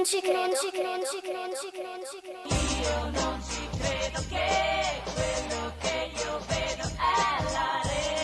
Io non ci credo che quello che io vedo è la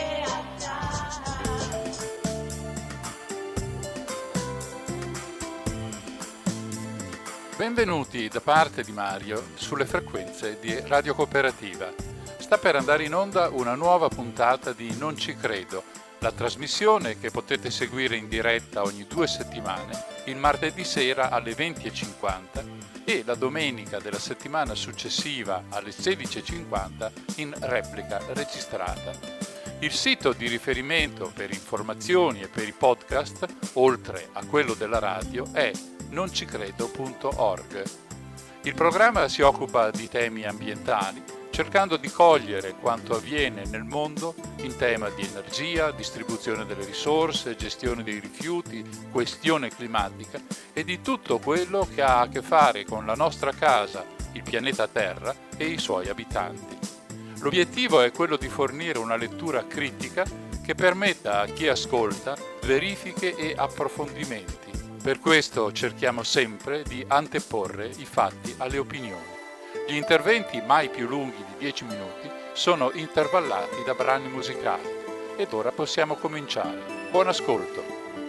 realtà. Benvenuti da parte di Mario sulle frequenze di Radio Cooperativa. Sta per andare in onda una nuova puntata di Non ci credo, la trasmissione che potete seguire in diretta ogni 2 settimane, il martedì sera alle 20:50 e la domenica della settimana successiva alle 16:50 in replica registrata. Il sito di riferimento per informazioni e per i podcast, oltre a quello della radio, è noncicredo.org. Il programma si occupa di temi ambientali, cercando di cogliere quanto avviene nel mondo in tema di energia, distribuzione delle risorse, gestione dei rifiuti, questione climatica e di tutto quello che ha a che fare con la nostra casa, il pianeta Terra e i suoi abitanti. L'obiettivo è quello di fornire una lettura critica che permetta a chi ascolta verifiche e approfondimenti. Per questo cerchiamo sempre di anteporre i fatti alle opinioni. Gli interventi, mai più lunghi di 10 minuti, sono intervallati da brani musicali. Ed ora possiamo cominciare. Buon ascolto!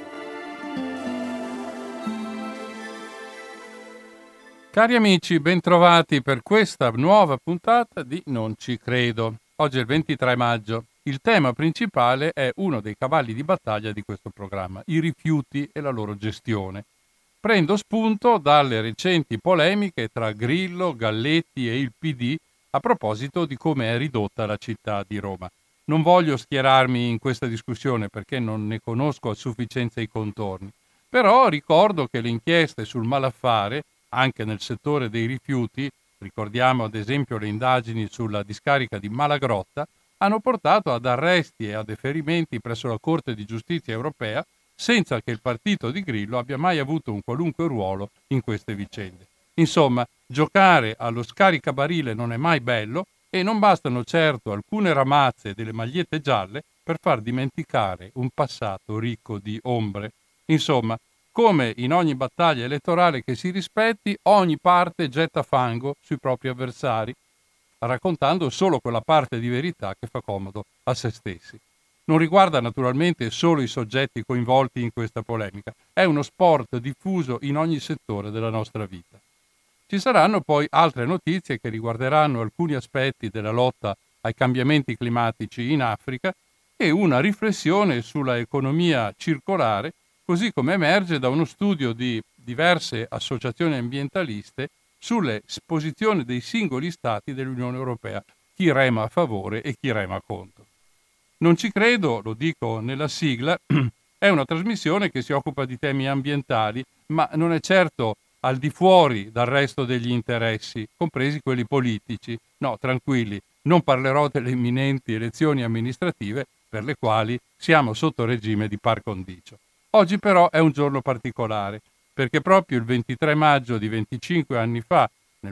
Cari amici, bentrovati per questa nuova puntata di Non ci credo. Oggi è il 23 maggio. Il tema principale è uno dei cavalli di battaglia di questo programma, i rifiuti e la loro gestione. Prendo spunto dalle recenti polemiche tra Grillo, Galletti e il PD a proposito di come è ridotta la città di Roma. Non voglio schierarmi in questa discussione perché non ne conosco a sufficienza i contorni, però ricordo che le inchieste sul malaffare, anche nel settore dei rifiuti, ricordiamo ad esempio le indagini sulla discarica di Malagrotta, hanno portato ad arresti e a deferimenti presso la Corte di Giustizia europea senza che il partito di Grillo abbia mai avuto un qualunque ruolo in queste vicende. Insomma, giocare allo scaricabarile non è mai bello e non bastano certo alcune ramazze delle magliette gialle per far dimenticare un passato ricco di ombre. Insomma, come in ogni battaglia elettorale che si rispetti, ogni parte getta fango sui propri avversari, raccontando solo quella parte di verità che fa comodo a se stessi. Non riguarda naturalmente solo i soggetti coinvolti in questa polemica, è uno sport diffuso in ogni settore della nostra vita. Ci saranno poi altre notizie che riguarderanno alcuni aspetti della lotta ai cambiamenti climatici in Africa e una riflessione sulla economia circolare, così come emerge da uno studio di diverse associazioni ambientaliste sulle posizioni dei singoli stati dell'Unione Europea, chi rema a favore e chi rema contro. Non ci credo, lo dico nella sigla, è una trasmissione che si occupa di temi ambientali, ma non è certo al di fuori dal resto degli interessi, compresi quelli politici. No, tranquilli, non parlerò delle imminenti elezioni amministrative per le quali siamo sotto regime di par condicio. Oggi però è un giorno particolare, perché proprio il 23 maggio di 25 anni fa, nel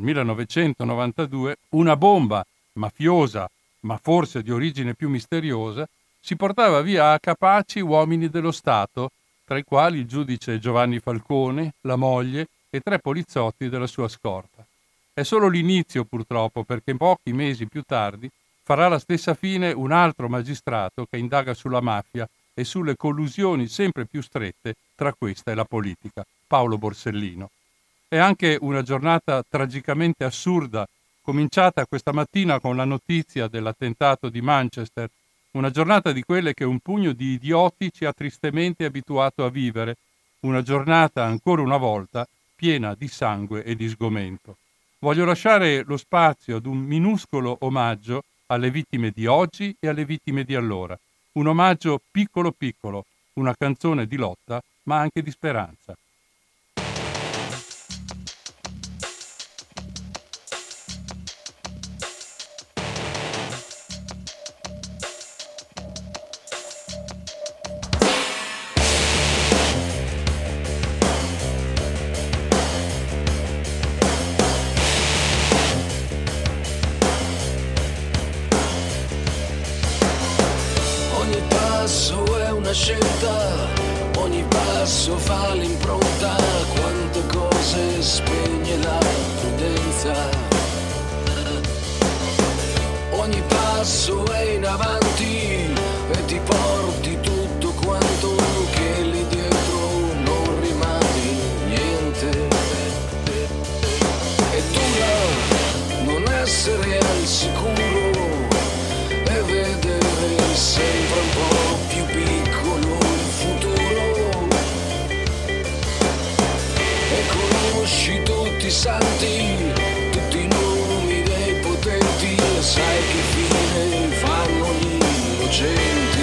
1992, una bomba mafiosa, ma forse di origine più misteriosa, si portava via a Capaci uomini dello Stato, tra i quali il giudice Giovanni Falcone, la moglie e 3 poliziotti della sua scorta. È solo l'inizio purtroppo, perché pochi mesi più tardi farà la stessa fine un altro magistrato che indaga sulla mafia e sulle collusioni sempre più strette tra questa e la politica, Paolo Borsellino. È anche una giornata tragicamente assurda, cominciata questa mattina con la notizia dell'attentato di Manchester, una giornata di quelle che un pugno di idioti ci ha tristemente abituato a vivere, una giornata ancora una volta piena di sangue e di sgomento. Voglio lasciare lo spazio ad un minuscolo omaggio alle vittime di oggi e alle vittime di allora, un omaggio piccolo piccolo, una canzone di lotta ma anche di speranza. Ogni passo è una scelta, ogni passo fa l'impronta, quante cose spegne la prudenza. Ogni passo è in avanti e ti porti tutto quanto che lì dietro non rimane niente. È dura non essere al sicuro e vedere sempre un po' più piccolo il futuro. E conosci tutti i santi, tutti i nomi dei potenti, e sai che fine fanno gli innocenti.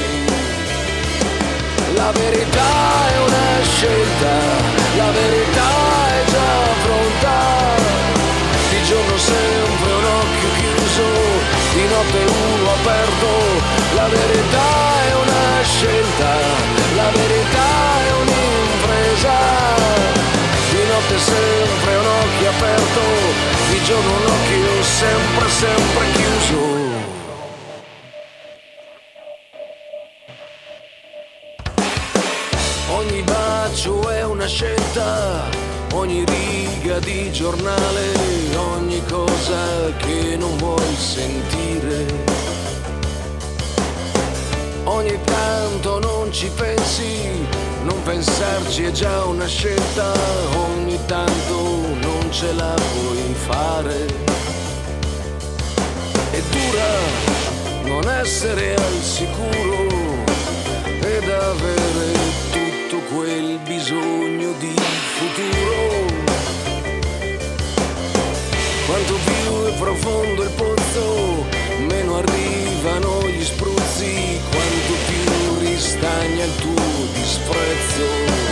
La verità è una scelta, la verità è già pronta. Di giorno sempre un occhio chiuso, di notte uno aperto. La verità è una scelta, la verità è un'impresa. Di notte sempre un occhio aperto, di giorno un occhio sempre, sempre chiuso. Ogni bacio è una scelta, ogni riga di giornale, ogni cosa che non vuoi sentire. Ogni tanto non ci pensi, non pensarci è già una scelta, ogni tanto non ce la puoi fare. È dura non essere al sicuro ed avere tutto quel bisogno di futuro. Quanto più è profondo il pozzo, meno arrivano gli spruzzi, quanto più ristagna il tuo disprezzo.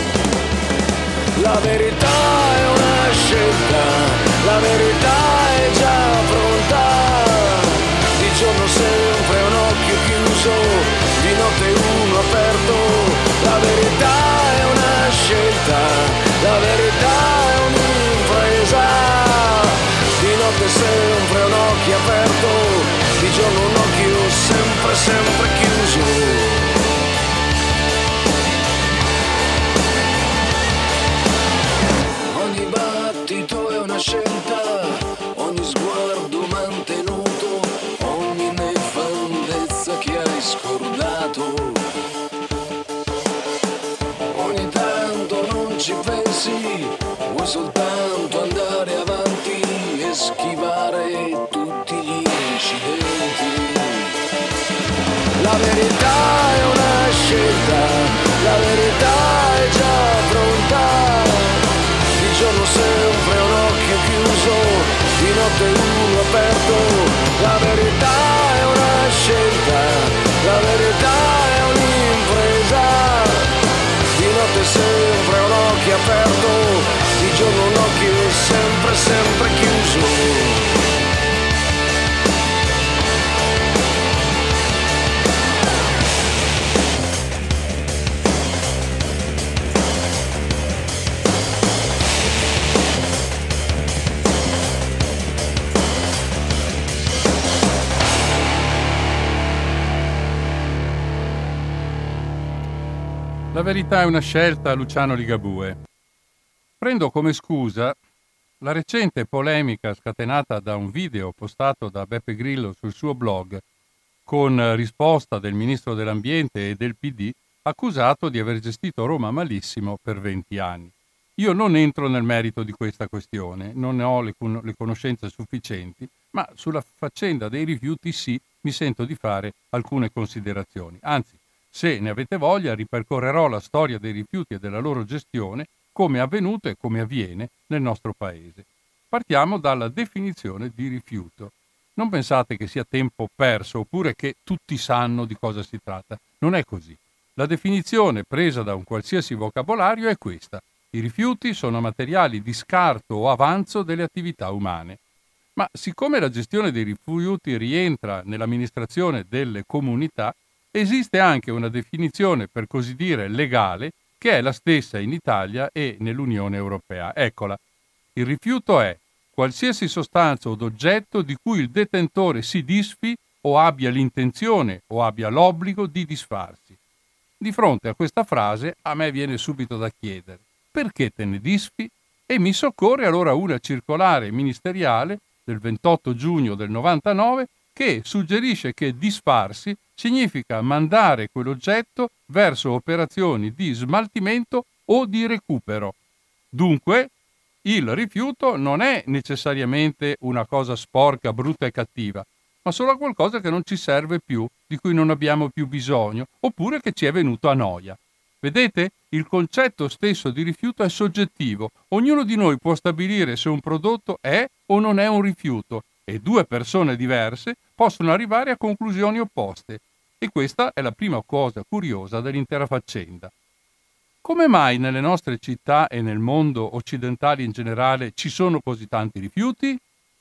La verità è una scelta, la verità è già pronta. Di giorno sempre un occhio chiuso, di notte uno aperto. La verità è una scelta, la verità è un'impresa. Di notte sempre un occhio aperto, di giorno un occhio sempre, sempre chiuso. Ogni battito è una scelta, ogni sguardo mantenuto, ogni nefandezza che hai scordato. Ogni tanto non ci pensi, vuoi soltanto andare avanti e schivare tutti gli incidenti. La verità è una scelta, la verità è già pronta. Di giorno sempre un occhio chiuso, di notte uno aperto. La verità è una scelta, la verità è un'impresa. Di notte sempre un occhio aperto, di giorno un occhio sempre, sempre chiuso. La verità è una scelta, Luciano Ligabue. Prendo come scusa la recente polemica scatenata da un video postato da Beppe Grillo sul suo blog con risposta del ministro dell'Ambiente e del PD accusato di aver gestito Roma malissimo per 20 anni. Io non entro nel merito di questa questione, non ne ho le conoscenze sufficienti, ma sulla faccenda dei rifiuti sì, mi sento di fare alcune considerazioni. Anzi, se ne avete voglia, ripercorrerò la storia dei rifiuti e della loro gestione, come è avvenuto e come avviene nel nostro paese. Partiamo dalla definizione di rifiuto. Non pensate che sia tempo perso oppure che tutti sanno di cosa si tratta. Non è così. La definizione presa da un qualsiasi vocabolario è questa. I rifiuti sono materiali di scarto o avanzo delle attività umane. Ma siccome la gestione dei rifiuti rientra nell'amministrazione delle comunità, esiste anche una definizione, per così dire, legale, che è la stessa in Italia e nell'Unione Europea. Eccola. Il rifiuto è qualsiasi sostanza o oggetto di cui il detentore si disfi o abbia l'intenzione o abbia l'obbligo di disfarsi. Di fronte a questa frase a me viene subito da chiedere: perché te ne disfi? E mi soccorre allora una circolare ministeriale del 28 giugno del 99 che suggerisce che disfarsi significa mandare quell'oggetto verso operazioni di smaltimento o di recupero. Dunque, il rifiuto non è necessariamente una cosa sporca, brutta e cattiva, ma solo qualcosa che non ci serve più, di cui non abbiamo più bisogno, oppure che ci è venuto a noia. Vedete? Il concetto stesso di rifiuto è soggettivo. Ognuno di noi può stabilire se un prodotto è o non è un rifiuto, e due persone diverse possono arrivare a conclusioni opposte. E questa è la prima cosa curiosa dell'intera faccenda. Come mai nelle nostre città e nel mondo occidentale in generale ci sono così tanti rifiuti?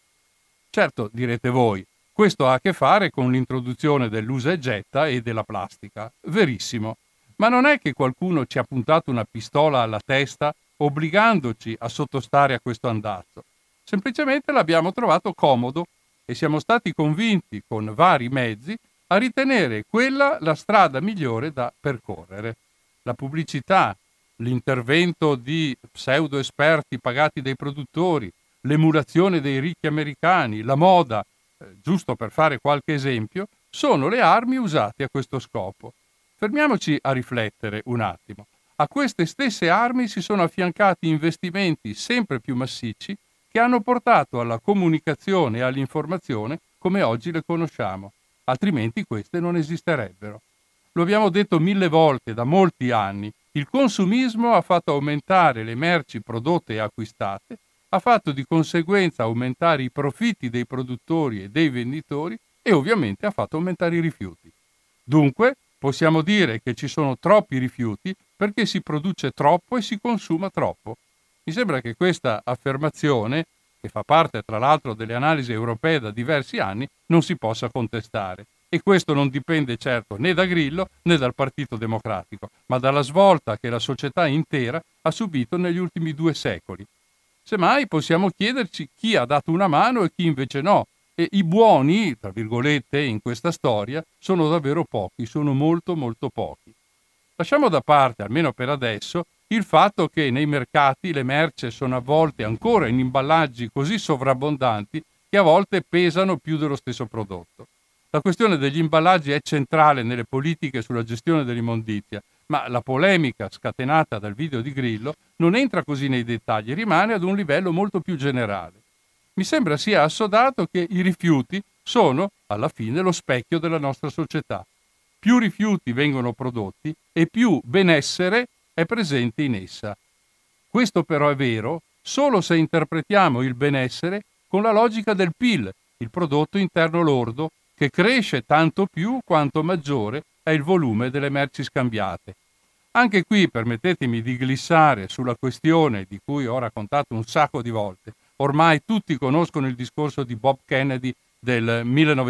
Certo, direte voi, questo ha a che fare con l'introduzione dell'usa e getta e della plastica. Verissimo. Ma non è che qualcuno ci ha puntato una pistola alla testa obbligandoci a sottostare a questo andazzo. Semplicemente l'abbiamo trovato comodo e siamo stati convinti con vari mezzi a ritenere quella la strada migliore da percorrere. La pubblicità, l'intervento di pseudo esperti pagati dai produttori, l'emulazione dei ricchi americani, la moda, giusto per fare qualche esempio, sono le armi usate a questo scopo. Fermiamoci a riflettere un attimo. A queste stesse armi si sono affiancati investimenti sempre più massicci che hanno portato alla comunicazione e all'informazione come oggi le conosciamo, altrimenti queste non esisterebbero. Lo abbiamo detto 1000 volte da molti anni, il consumismo ha fatto aumentare le merci prodotte e acquistate, ha fatto di conseguenza aumentare i profitti dei produttori e dei venditori e ovviamente ha fatto aumentare i rifiuti. Dunque, possiamo dire che ci sono troppi rifiuti perché si produce troppo e si consuma troppo. Mi sembra che questa affermazione, che fa parte tra l'altro delle analisi europee da diversi anni, non si possa contestare. E questo non dipende certo né da Grillo né dal Partito Democratico, ma dalla svolta che la società intera ha subito negli ultimi 2 secoli. Semmai possiamo chiederci chi ha dato una mano e chi invece no. E i buoni, tra virgolette, in questa storia sono davvero pochi, sono molto molto pochi. Lasciamo da parte, almeno per adesso, il fatto che nei mercati le merci sono avvolte ancora in imballaggi così sovrabbondanti che a volte pesano più dello stesso prodotto. La questione degli imballaggi è centrale nelle politiche sulla gestione dell'immondizia, ma la polemica scatenata dal video di Grillo non entra così nei dettagli, rimane ad un livello molto più generale. Mi sembra sia assodato che i rifiuti sono, alla fine, lo specchio della nostra società. Più rifiuti vengono prodotti e più benessere è presente in essa. Questo però è vero solo se interpretiamo il benessere con la logica del PIL, il prodotto interno lordo, che cresce tanto più quanto maggiore è il volume delle merci scambiate. Anche qui permettetemi di glissare sulla questione di cui ho raccontato un sacco di volte. Ormai tutti conoscono il discorso di Bob Kennedy del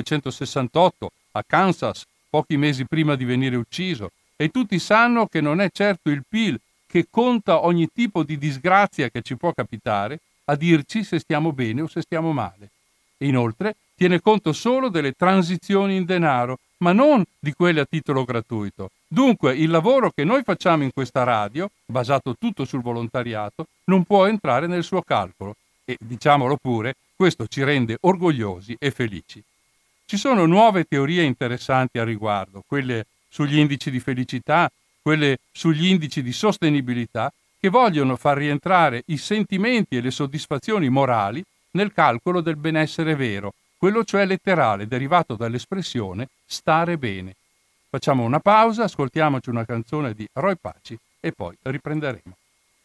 1968 a Kansas, pochi mesi prima di venire ucciso, e tutti sanno che non è certo il PIL che conta ogni tipo di disgrazia che ci può capitare a dirci se stiamo bene o se stiamo male. E inoltre tiene conto solo delle transizioni in denaro, ma non di quelle a titolo gratuito. Dunque il lavoro che noi facciamo in questa radio, basato tutto sul volontariato, non può entrare nel suo calcolo. E, diciamolo pure, questo ci rende orgogliosi e felici. Ci sono nuove teorie interessanti al riguardo, quelle sugli indici di felicità, quelle sugli indici di sostenibilità, che vogliono far rientrare i sentimenti e le soddisfazioni morali nel calcolo del benessere vero, quello cioè letterale, derivato dall'espressione stare bene. Facciamo una pausa, ascoltiamoci una canzone di Roy Paci e poi riprenderemo.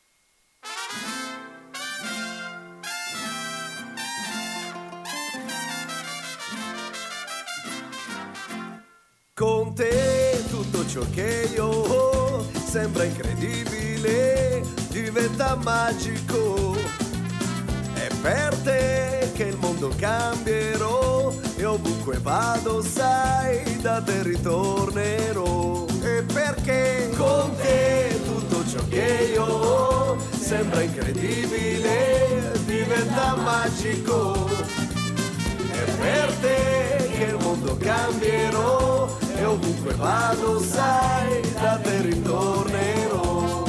Con te tutto ciò che io ho sembra incredibile, diventa magico. È per te che il mondo cambierò e ovunque vado sai da te ritornerò. E perché con te tutto ciò che io ho sembra incredibile, diventa magico. È per te che il mondo cambierò e ovunque vado sai da te ritornerò.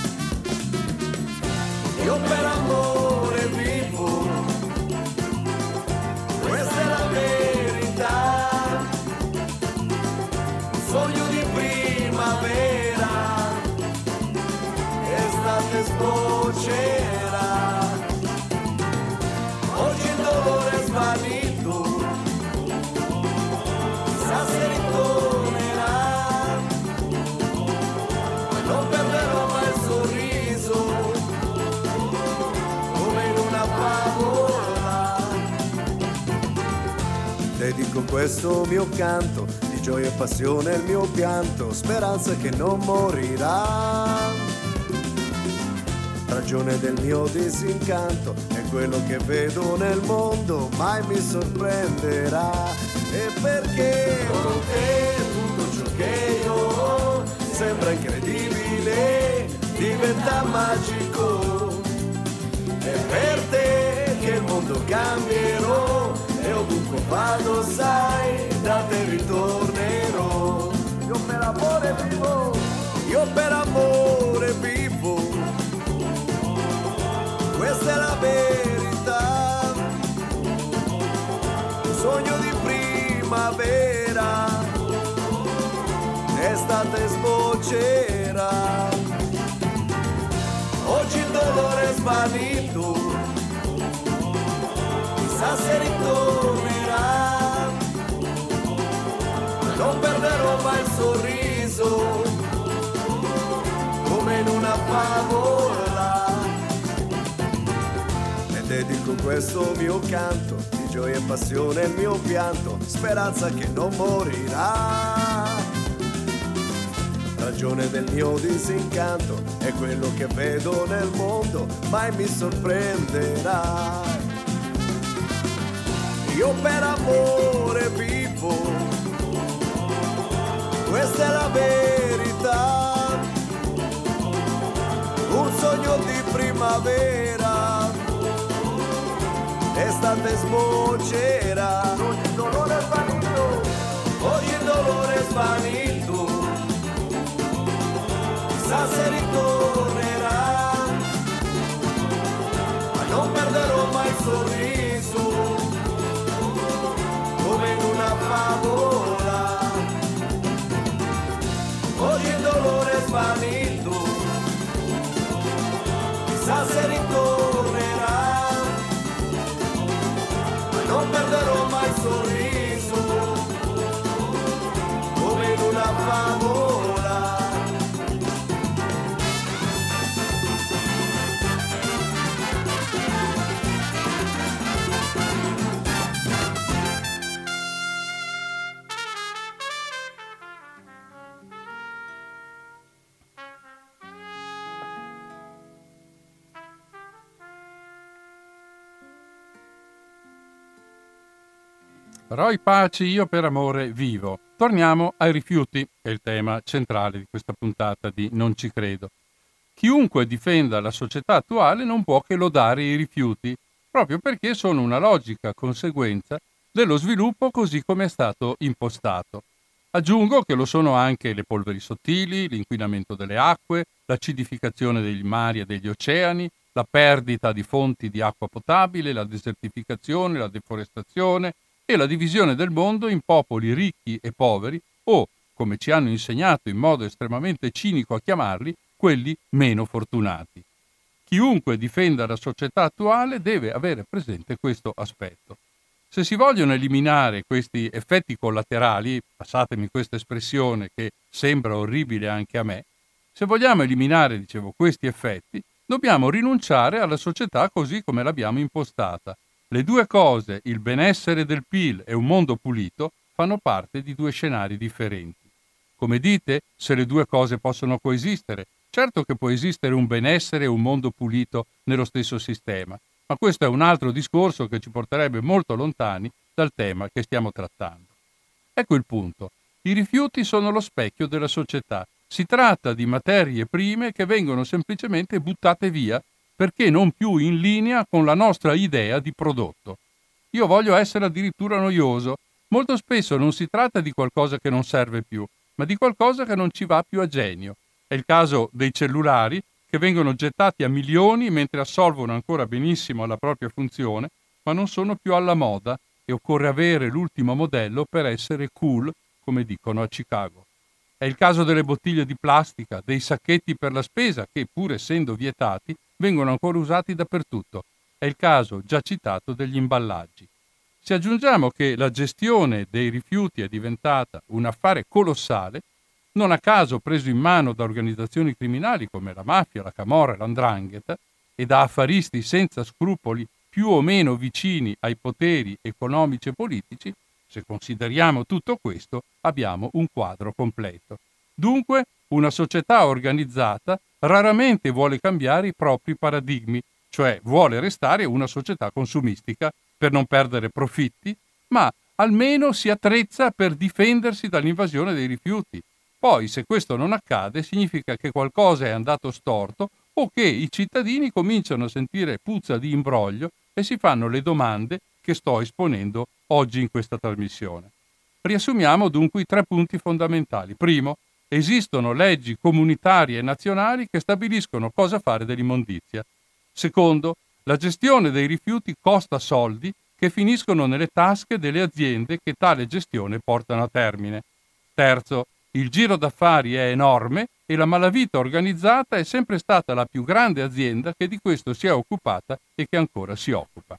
Io per amore vivo, questa è la verità, un sogno di primavera, estate sfocerà, oggi il dolore è svanito, chissà se ritornerà, non perderò mai il sorriso, come in una favola. Dedico questo mio canto di gioia e passione, il mio pianto, speranza che non morirà. Ragione del mio disincanto è quello che vedo nel mondo, mai mi sorprenderà. E perché con te tutto ciò che io ho sembra incredibile, diventa magico. È per te che il mondo cambierò e ovunque vado sai da te ritornerò. Io per amore vivo, io per amore vivo, questa è la verità, un sogno di primavera, estate sfocerà, oggi il dolore è svanito, chissà se ritornerà, non perderò mai il sorriso, come in una favola. Dedico questo mio canto di gioia e passione, il mio pianto, speranza che non morirà. Ragione del mio disincanto è quello che vedo nel mondo, mai mi sorprenderà. Io per amore vivo, questa è la verità, un sogno di primavera, estate sfocerà, oggi il dolore è svanito, oggi il dolore è svanito, chissà se ritornerà, ma non perderò mai il sorriso, come in una favola, oggi il dolore è svanito, chissà se ritornerà, non perderò mai il sorriso, come in una favola. Roy Paci, io per amore vivo. Torniamo ai rifiuti, che è il tema centrale di questa puntata di Non ci credo. Chiunque difenda la società attuale non può che lodare i rifiuti, proprio perché sono una logica conseguenza dello sviluppo così come è stato impostato. Aggiungo che lo sono anche le polveri sottili, l'inquinamento delle acque, l'acidificazione dei mari e degli oceani, la perdita di fonti di acqua potabile, la desertificazione, la deforestazione e la divisione del mondo in popoli ricchi e poveri o, come ci hanno insegnato in modo estremamente cinico a chiamarli, quelli meno fortunati. Chiunque difenda la società attuale deve avere presente questo aspetto. Se si vogliono eliminare questi effetti collaterali, passatemi questa espressione che sembra orribile anche a me, se vogliamo eliminare, questi effetti, dobbiamo rinunciare alla società così come l'abbiamo impostata. Le due cose, il benessere del PIL e un mondo pulito, fanno parte di due scenari differenti. Come dite, se le due cose possono coesistere, certo che può esistere un benessere e un mondo pulito nello stesso sistema, ma questo è un altro discorso che ci porterebbe molto lontani dal tema che stiamo trattando. Ecco il punto. I rifiuti sono lo specchio della società. Si tratta di materie prime che vengono semplicemente buttate via perché non più in linea con la nostra idea di prodotto. Io voglio essere addirittura noioso. Molto spesso non si tratta di qualcosa che non serve più, ma di qualcosa che non ci va più a genio. È il caso dei cellulari, che vengono gettati a milioni mentre assolvono ancora benissimo la propria funzione, ma non sono più alla moda e occorre avere l'ultimo modello per essere cool, come dicono a Chicago. È il caso delle bottiglie di plastica, dei sacchetti per la spesa che, pur essendo vietati, vengono ancora usati dappertutto. È il caso, già citato, degli imballaggi. Se aggiungiamo che la gestione dei rifiuti è diventata un affare colossale, non a caso preso in mano da organizzazioni criminali come la mafia, la camorra e l''ndrangheta e da affaristi senza scrupoli più o meno vicini ai poteri economici e politici, se consideriamo tutto questo abbiamo un quadro completo. Dunque, una società organizzata raramente vuole cambiare i propri paradigmi, cioè vuole restare una società consumistica per non perdere profitti, ma almeno si attrezza per difendersi dall'invasione dei rifiuti. Poi, se questo non accade, significa che qualcosa è andato storto o che i cittadini cominciano a sentire puzza di imbroglio e si fanno le domande che sto esponendo oggi in questa trasmissione. Riassumiamo dunque i 3 punti fondamentali. Primo, esistono leggi comunitarie e nazionali che stabiliscono cosa fare dell'immondizia. Secondo, la gestione dei rifiuti costa soldi che finiscono nelle tasche delle aziende che tale gestione portano a termine. Terzo, il giro d'affari è enorme e la malavita organizzata è sempre stata la più grande azienda che di questo si è occupata e che ancora si occupa.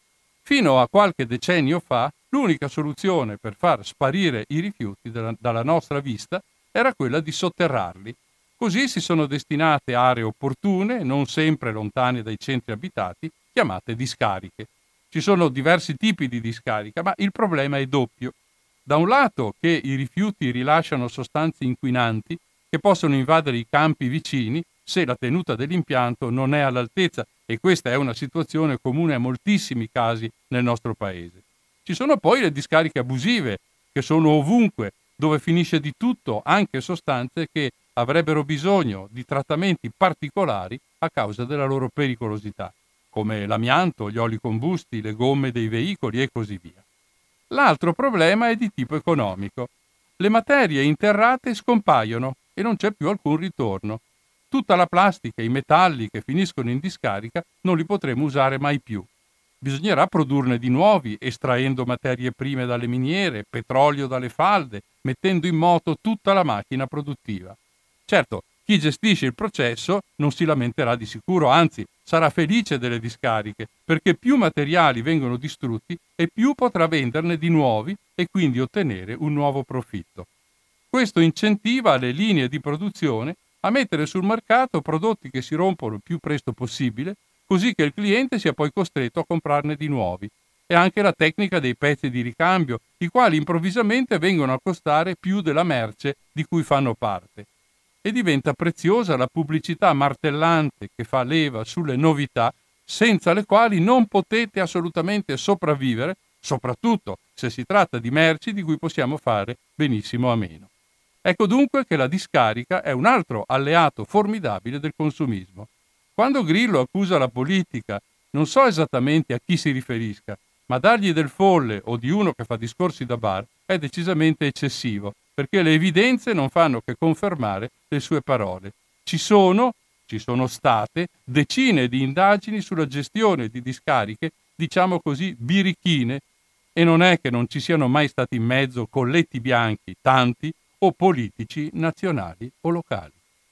Fino a qualche decennio fa, l'unica soluzione per far sparire i rifiuti dalla nostra vista era quella di sotterrarli. Così si sono destinate aree opportune, non sempre lontane dai centri abitati, chiamate discariche. Ci sono diversi tipi di discarica, ma il problema è doppio. Da un lato che i rifiuti rilasciano sostanze inquinanti che possono invadere i campi vicini se la tenuta dell'impianto non è all'altezza, e questa è una situazione comune a moltissimi casi nel nostro paese. Ci sono poi le discariche abusive, che sono ovunque, dove finisce di tutto, anche sostanze che avrebbero bisogno di trattamenti particolari a causa della loro pericolosità, come l'amianto, gli oli combusti, le gomme dei veicoli e così via. L'altro problema è di tipo economico. Le materie interrate scompaiono e non c'è più alcun ritorno. Tutta la plastica e i metalli che finiscono in discarica non li potremo usare mai più. Bisognerà produrne di nuovi, estraendo materie prime dalle miniere, petrolio dalle falde, mettendo in moto tutta la macchina produttiva. Certo, chi gestisce il processo non si lamenterà di sicuro, anzi sarà felice delle discariche, perché più materiali vengono distrutti e più potrà venderne di nuovi e quindi ottenere un nuovo profitto. Questo incentiva le linee di produzione a mettere sul mercato prodotti che si rompono il più presto possibile, così che il cliente sia poi costretto a comprarne di nuovi. E anche la tecnica dei pezzi di ricambio, i quali improvvisamente vengono a costare più della merce di cui fanno parte. E diventa preziosa la pubblicità martellante che fa leva sulle novità, senza le quali non potete assolutamente sopravvivere, soprattutto se si tratta di merci di cui possiamo fare benissimo a meno. Ecco dunque che la discarica è un altro alleato formidabile del consumismo. Quando Grillo accusa la politica, non so esattamente a chi si riferisca, ma dargli del folle o di uno che fa discorsi da bar è decisamente eccessivo, perché le evidenze non fanno che confermare le sue parole. Ci sono state decine di indagini sulla gestione di discariche, diciamo così, birichine, e non è che non ci siano mai stati in mezzo colletti bianchi, tanti, o politici nazionali o locali.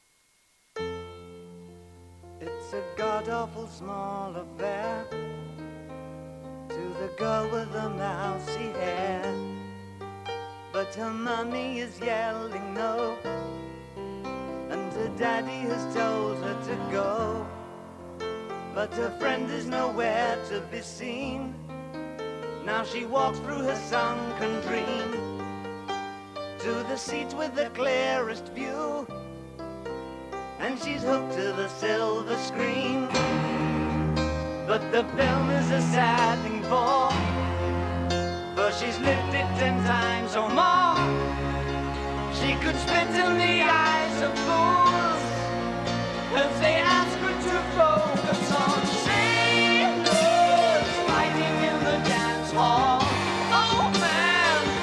It's a god-awful small affair to the girl with the mousy hair, but her mommy is yelling no, and her daddy has told her to go, but her friend is nowhere to be seen. Now she walks through her sunken dream to the seat with the clearest view, and she's hooked to the silver screen. But the film is a sad thing for she's lived it 10 times or more. She could spit in the eyes of fools as they ask her to focus on sailors fighting in the dance hall. Oh man,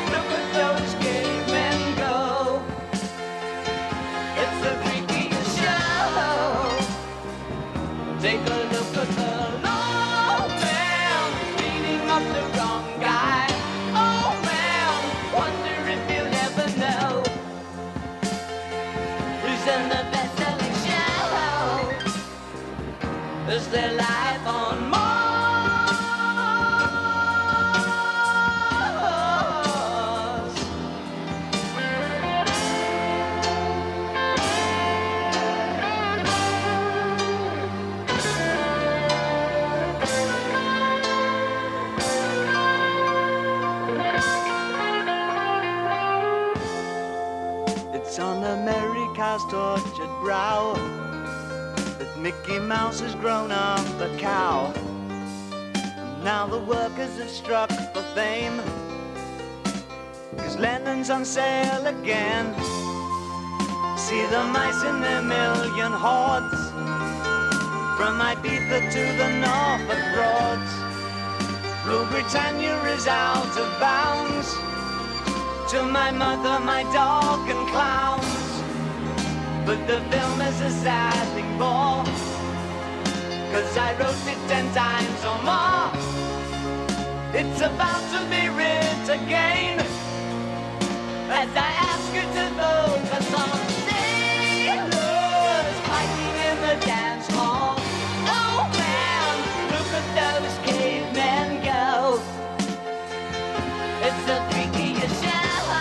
there life on Mars? It's on America's tortured brow that Mickey Mouse has grown up a cow. And now the workers have struck for fame, 'cause Lennon's on sale again. See the mice in their million hordes, from Ibiza to the Norfolk Broads. Rule Britannia is out of bounds, to my mother, my dog and clowns. But the film is a sad thing more, 'cause I wrote it 10 times or more. It's about to be writ again, as I ask you to vote for some sailors fighting in the dance hall. Oh man, look at those cavemen go. It's the freakiest show.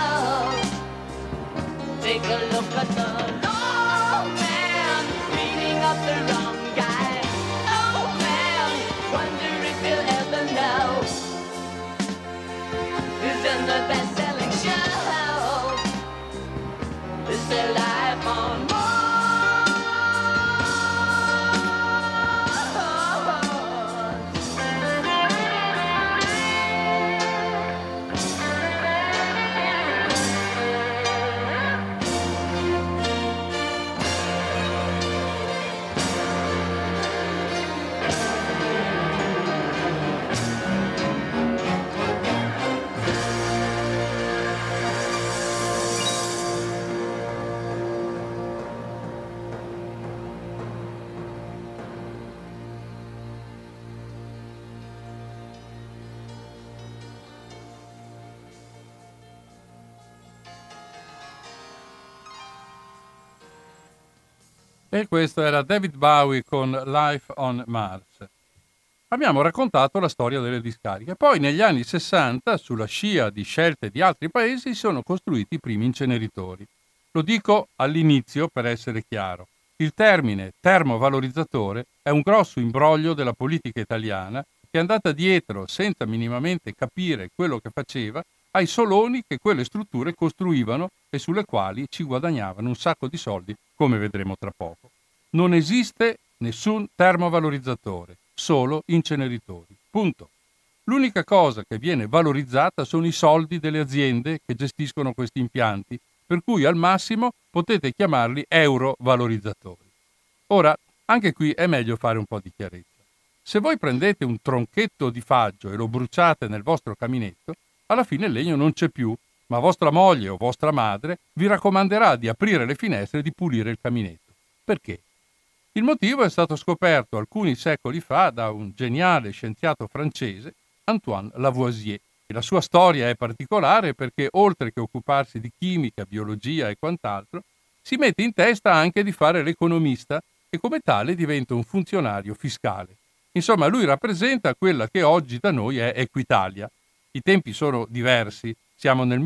Take a look at the law man beating up the wrong guy. Oh man, wonder if you'll ever know who's in the best-selling show. Is there life on Mars? E questo era David Bowie con Life on Mars. Abbiamo raccontato la storia delle discariche. Poi negli anni 60, sulla scia di scelte di altri paesi, si sono costruiti i primi inceneritori. Lo dico all'inizio per essere chiaro. Il termine termovalorizzatore è un grosso imbroglio della politica italiana che è andata dietro, senza minimamente capire quello che faceva, ai soloni che quelle strutture costruivano e sulle quali ci guadagnavano un sacco di soldi, come vedremo tra poco. Non esiste nessun termovalorizzatore, solo inceneritori. Punto. L'unica cosa che viene valorizzata sono i soldi delle aziende che gestiscono questi impianti, per cui al massimo potete chiamarli eurovalorizzatori. Ora, anche qui è meglio fare un po' di chiarezza. Se voi prendete un tronchetto di faggio e lo bruciate nel vostro caminetto, alla fine il legno non c'è più, ma vostra moglie o vostra madre vi raccomanderà di aprire le finestre e di pulire il caminetto. Perché? Il motivo è stato scoperto alcuni secoli fa da un geniale scienziato francese, Antoine Lavoisier. E la sua storia è particolare perché, oltre che occuparsi di chimica, biologia e quant'altro, si mette in testa anche di fare l'economista e come tale diventa un funzionario fiscale. Insomma, lui rappresenta quella che oggi da noi è Equitalia. I tempi sono diversi. Siamo nel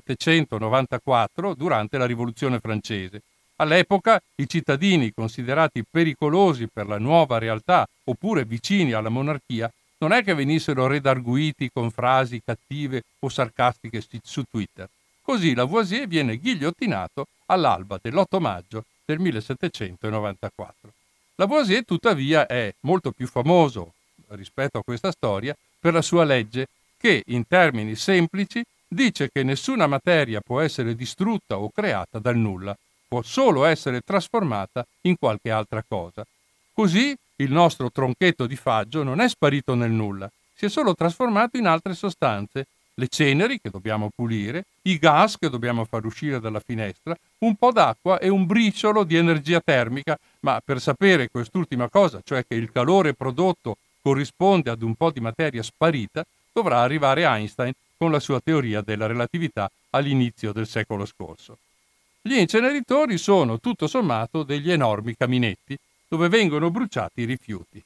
1794, durante la Rivoluzione francese. All'epoca i cittadini considerati pericolosi per la nuova realtà oppure vicini alla monarchia non è che venissero redarguiti con frasi cattive o sarcastiche su Twitter. Così Lavoisier viene ghigliottinato all'alba dell'8 maggio del 1794. Lavoisier tuttavia è molto più famoso rispetto a questa storia per la sua legge che, in termini semplici, dice che nessuna materia può essere distrutta o creata dal nulla, può solo essere trasformata in qualche altra cosa. Così il nostro tronchetto di faggio non è sparito nel nulla, si è solo trasformato in altre sostanze, le ceneri che dobbiamo pulire, i gas che dobbiamo far uscire dalla finestra, un po' d'acqua e un briciolo di energia termica, ma per sapere quest'ultima cosa, cioè che il calore prodotto corrisponde ad un po' di materia sparita, dovrà arrivare Einstein con la sua teoria della relatività all'inizio del secolo scorso. Gli inceneritori sono tutto sommato degli enormi caminetti dove vengono bruciati i rifiuti.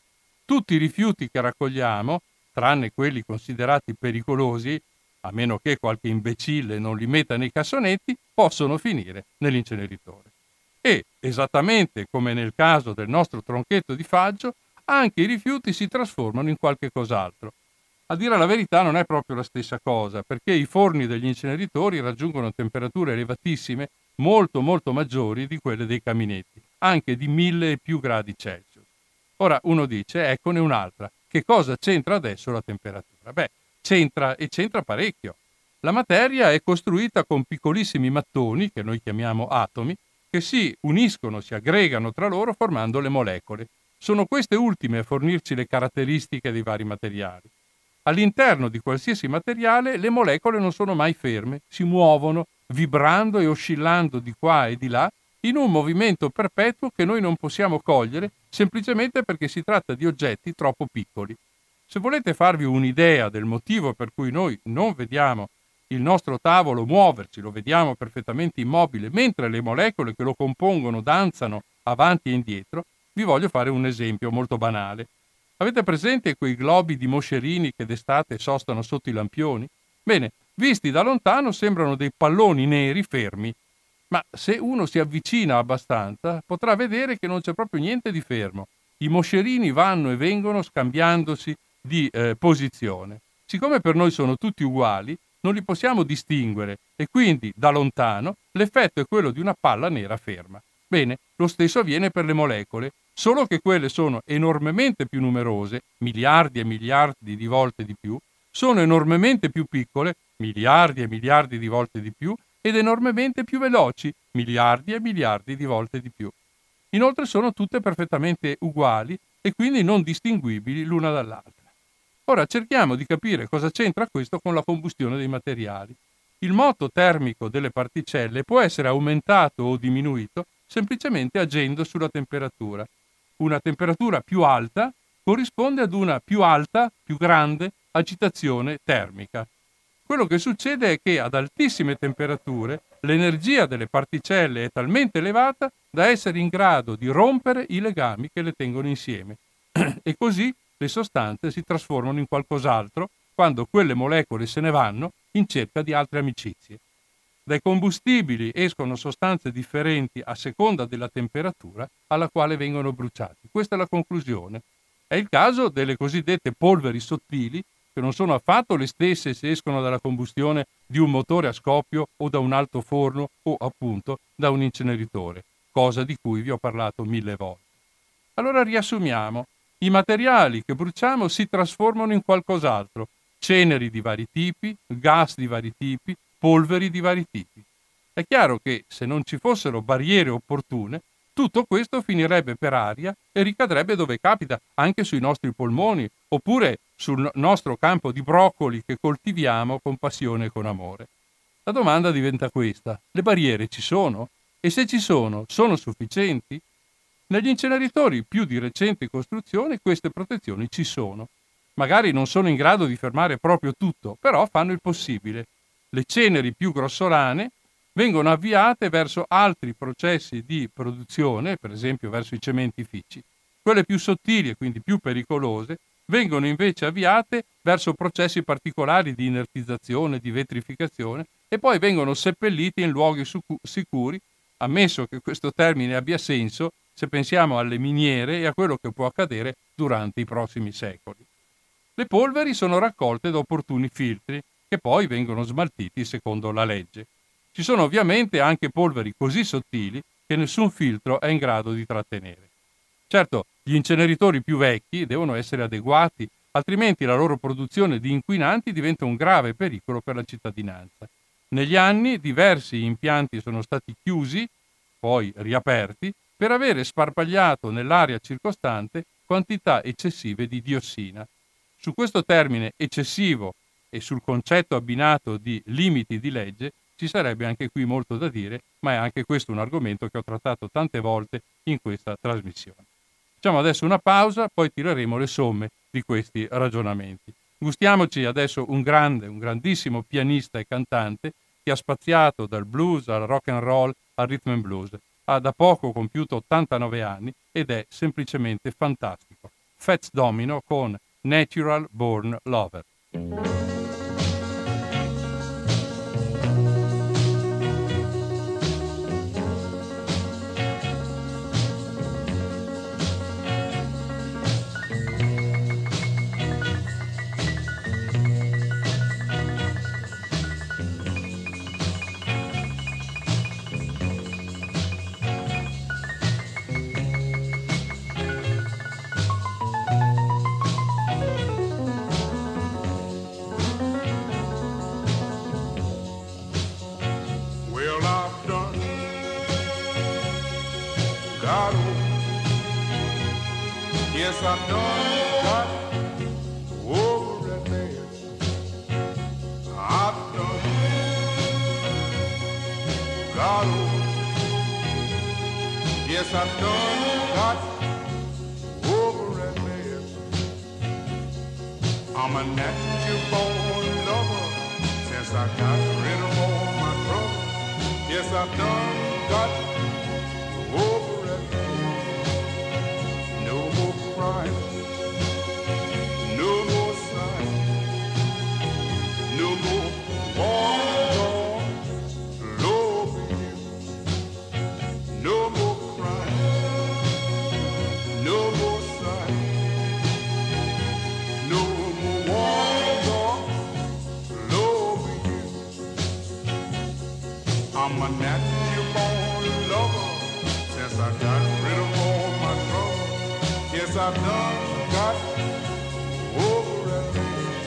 tutti i rifiuti che raccogliamo, tranne quelli considerati pericolosi, a meno che qualche imbecille non li metta nei cassonetti, possono finire nell'inceneritore. E, esattamente come nel caso del nostro tronchetto di faggio, anche i rifiuti si trasformano in qualche cos'altro. A dire la verità non è proprio la stessa cosa, perché i forni degli inceneritori raggiungono temperature elevatissime, molto molto maggiori di quelle dei caminetti, anche di 1000 e più gradi Celsius. Ora uno dice, eccone un'altra, che cosa c'entra adesso la temperatura? Beh, c'entra parecchio. La materia è costruita con piccolissimi mattoni, che noi chiamiamo atomi, che si uniscono, si aggregano tra loro formando le molecole. Sono queste ultime a fornirci le caratteristiche dei vari materiali. All'interno di qualsiasi materiale le molecole non sono mai ferme, si muovono, vibrando e oscillando di qua e di là, in un movimento perpetuo che noi non possiamo cogliere semplicemente perché si tratta di oggetti troppo piccoli. Se volete farvi un'idea del motivo per cui noi non vediamo il nostro tavolo muoversi, lo vediamo perfettamente immobile, mentre le molecole che lo compongono danzano avanti e indietro, vi voglio fare un esempio molto banale. Avete presente quei globi di moscerini che d'estate sostano sotto i lampioni? Bene, visti da lontano sembrano dei palloni neri fermi, ma se uno si avvicina abbastanza potrà vedere che non c'è proprio niente di fermo. I moscerini vanno e vengono scambiandosi di posizione. Siccome per noi sono tutti uguali, non li possiamo distinguere e quindi da lontano l'effetto è quello di una palla nera ferma. Bene, lo stesso avviene per le molecole, solo che quelle sono enormemente più numerose, miliardi e miliardi di volte di più, sono enormemente più piccole, miliardi e miliardi di volte di più, ed enormemente più veloci, miliardi e miliardi di volte di più. Inoltre sono tutte perfettamente uguali e quindi non distinguibili l'una dall'altra. Ora cerchiamo di capire cosa c'entra questo con la combustione dei materiali. Il moto termico delle particelle può essere aumentato o diminuito semplicemente agendo sulla temperatura. Una temperatura più alta corrisponde ad una più alta, più grande agitazione termica. Quello che succede è che ad altissime temperature l'energia delle particelle è talmente elevata da essere in grado di rompere i legami che le tengono insieme e così le sostanze si trasformano in qualcos'altro quando quelle molecole se ne vanno in cerca di altre amicizie. Dai combustibili escono sostanze differenti a seconda della temperatura alla quale vengono bruciati. Questa è la conclusione. È il caso delle cosiddette polveri sottili, che non sono affatto le stesse se escono dalla combustione di un motore a scoppio o da un alto forno o appunto da un inceneritore, cosa di cui vi ho parlato 1000 volte. Allora riassumiamo. I materiali che bruciamo si trasformano in qualcos'altro, ceneri di vari tipi, gas di vari tipi, polveri di vari tipi. È chiaro che se non ci fossero barriere opportune, tutto questo finirebbe per aria e ricadrebbe dove capita, anche sui nostri polmoni, oppure sul nostro campo di broccoli che coltiviamo con passione e con amore. La domanda diventa questa: le barriere ci sono? E se ci sono sufficienti? Negli inceneritori più di recente costruzione queste protezioni ci sono. Magari non sono in grado di fermare proprio tutto, però fanno il possibile. Le ceneri più grossolane vengono avviate verso altri processi di produzione, per esempio verso i cementifici. Quelle più sottili e quindi più pericolose vengono invece avviate verso processi particolari di inertizzazione, di vetrificazione e poi vengono seppelliti in luoghi sicuri, ammesso che questo termine abbia senso se pensiamo alle miniere e a quello che può accadere durante i prossimi secoli. Le polveri sono raccolte da opportuni filtri che poi vengono smaltiti secondo la legge. Ci sono ovviamente anche polveri così sottili che nessun filtro è in grado di trattenere. Certo, gli inceneritori più vecchi devono essere adeguati, altrimenti la loro produzione di inquinanti diventa un grave pericolo per la cittadinanza. Negli anni diversi impianti sono stati chiusi, poi riaperti, per avere sparpagliato nell'aria circostante quantità eccessive di diossina. Su questo termine eccessivo e sul concetto abbinato di limiti di legge ci sarebbe anche qui molto da dire, ma è anche questo un argomento che ho trattato tante volte in questa trasmissione. Facciamo adesso una pausa, poi tireremo le somme di questi ragionamenti. Gustiamoci adesso un grandissimo pianista e cantante che ha spaziato dal blues al rock and roll al rhythm and blues. Ha da poco compiuto 89 anni ed è semplicemente fantastico. Fats Domino con Natural Born Lover. Well, I've done got over. Yes, I've done got over that man. I've done got over. Yes, I've done got over that man. I'm a natural born lover since I got rid of all my trouble. Yes, I've done got over it. No more crying, no more sighing, no more walking on over you. No more crying, no more sighing, no more walking on over you. I'm a natural born lover since I got rid of all my trouble. Yes, I've done got over it.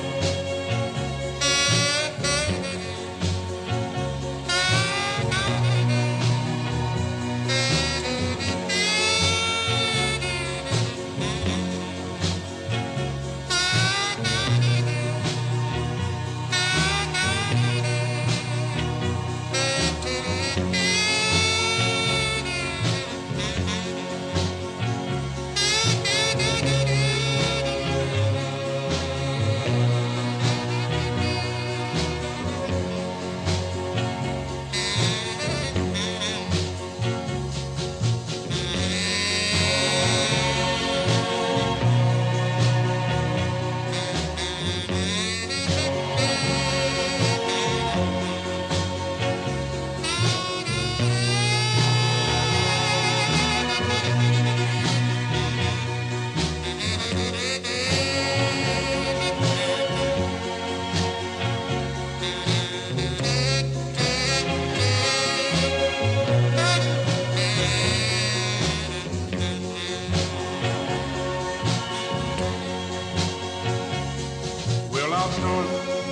Well, I've done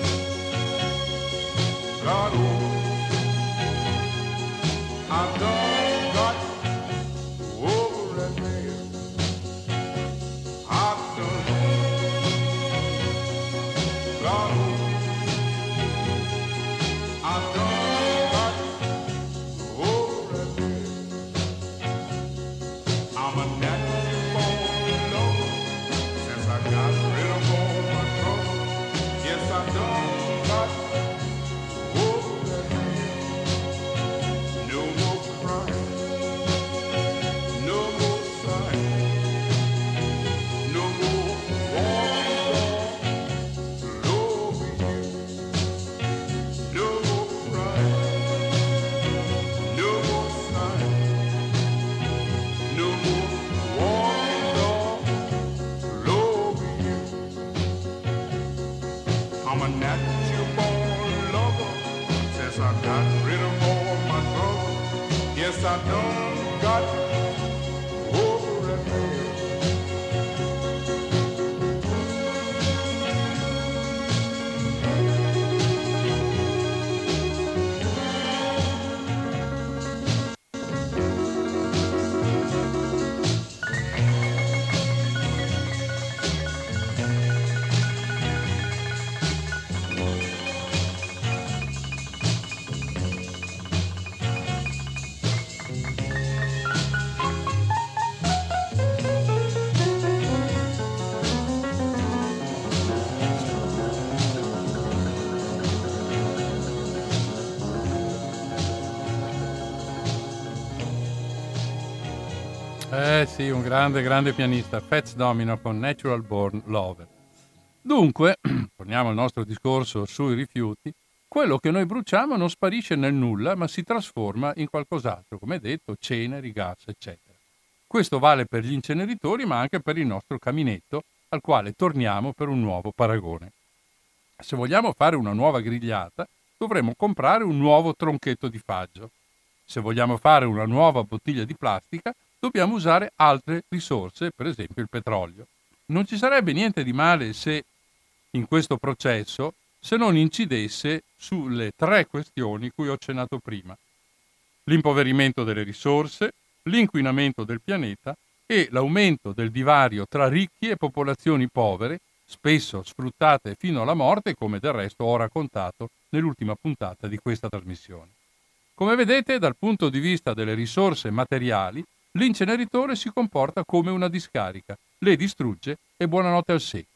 got over. I've done got over that man. I've done got over. I've done got over that man. I'm a natural born lover since I got rid of all my trouble. Yes, I've done got over that man. No more crying, no more sighing, no more walking all over you. No more crying, no more sighing, no more walking all over you. I'm a natural born lover since I got rid of all my trouble. Yes, I done got over it. Sì, un grande, grande pianista, Fats Domino con Natural Born Lover. Dunque, torniamo al nostro discorso sui rifiuti, quello che noi bruciamo non sparisce nel nulla, ma si trasforma in qualcos'altro, come detto, ceneri, gas, eccetera. Questo vale per gli inceneritori, ma anche per il nostro caminetto, al quale torniamo per un nuovo paragone. Se vogliamo fare una nuova grigliata, dovremo comprare un nuovo tronchetto di faggio. Se vogliamo fare una nuova bottiglia di plastica, dobbiamo usare altre risorse, per esempio il petrolio. Non ci sarebbe niente di male se in questo processo se non incidesse sulle 3 questioni cui ho accennato prima: l'impoverimento delle risorse, l'inquinamento del pianeta e l'aumento del divario tra ricchi e popolazioni povere, spesso sfruttate fino alla morte, come del resto ho raccontato nell'ultima puntata di questa trasmissione. Come vedete, dal punto di vista delle risorse materiali, l'inceneritore si comporta come una discarica, le distrugge e buonanotte al secchio.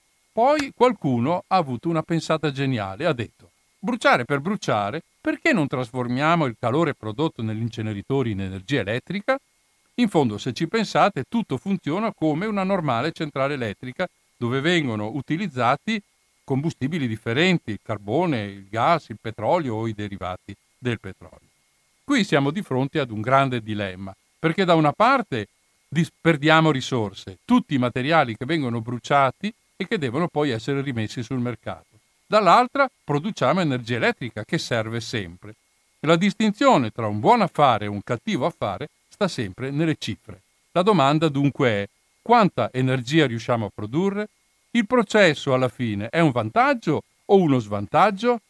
Poi qualcuno ha avuto una pensata geniale, ha detto: bruciare per bruciare, perché non trasformiamo il calore prodotto nell'inceneritore in energia elettrica? In fondo, se ci pensate, tutto funziona come una normale centrale elettrica dove vengono utilizzati combustibili differenti, il carbone, il gas, il petrolio o i derivati del petrolio. Qui siamo di fronte ad un grande dilemma, perché da una parte disperdiamo risorse, tutti i materiali che vengono bruciati e che devono poi essere rimessi sul mercato. Dall'altra produciamo energia elettrica che serve sempre. La distinzione tra un buon affare e un cattivo affare sta sempre nelle cifre. La domanda dunque è: quanta energia riusciamo a produrre? Il processo alla fine è un vantaggio o uno svantaggio?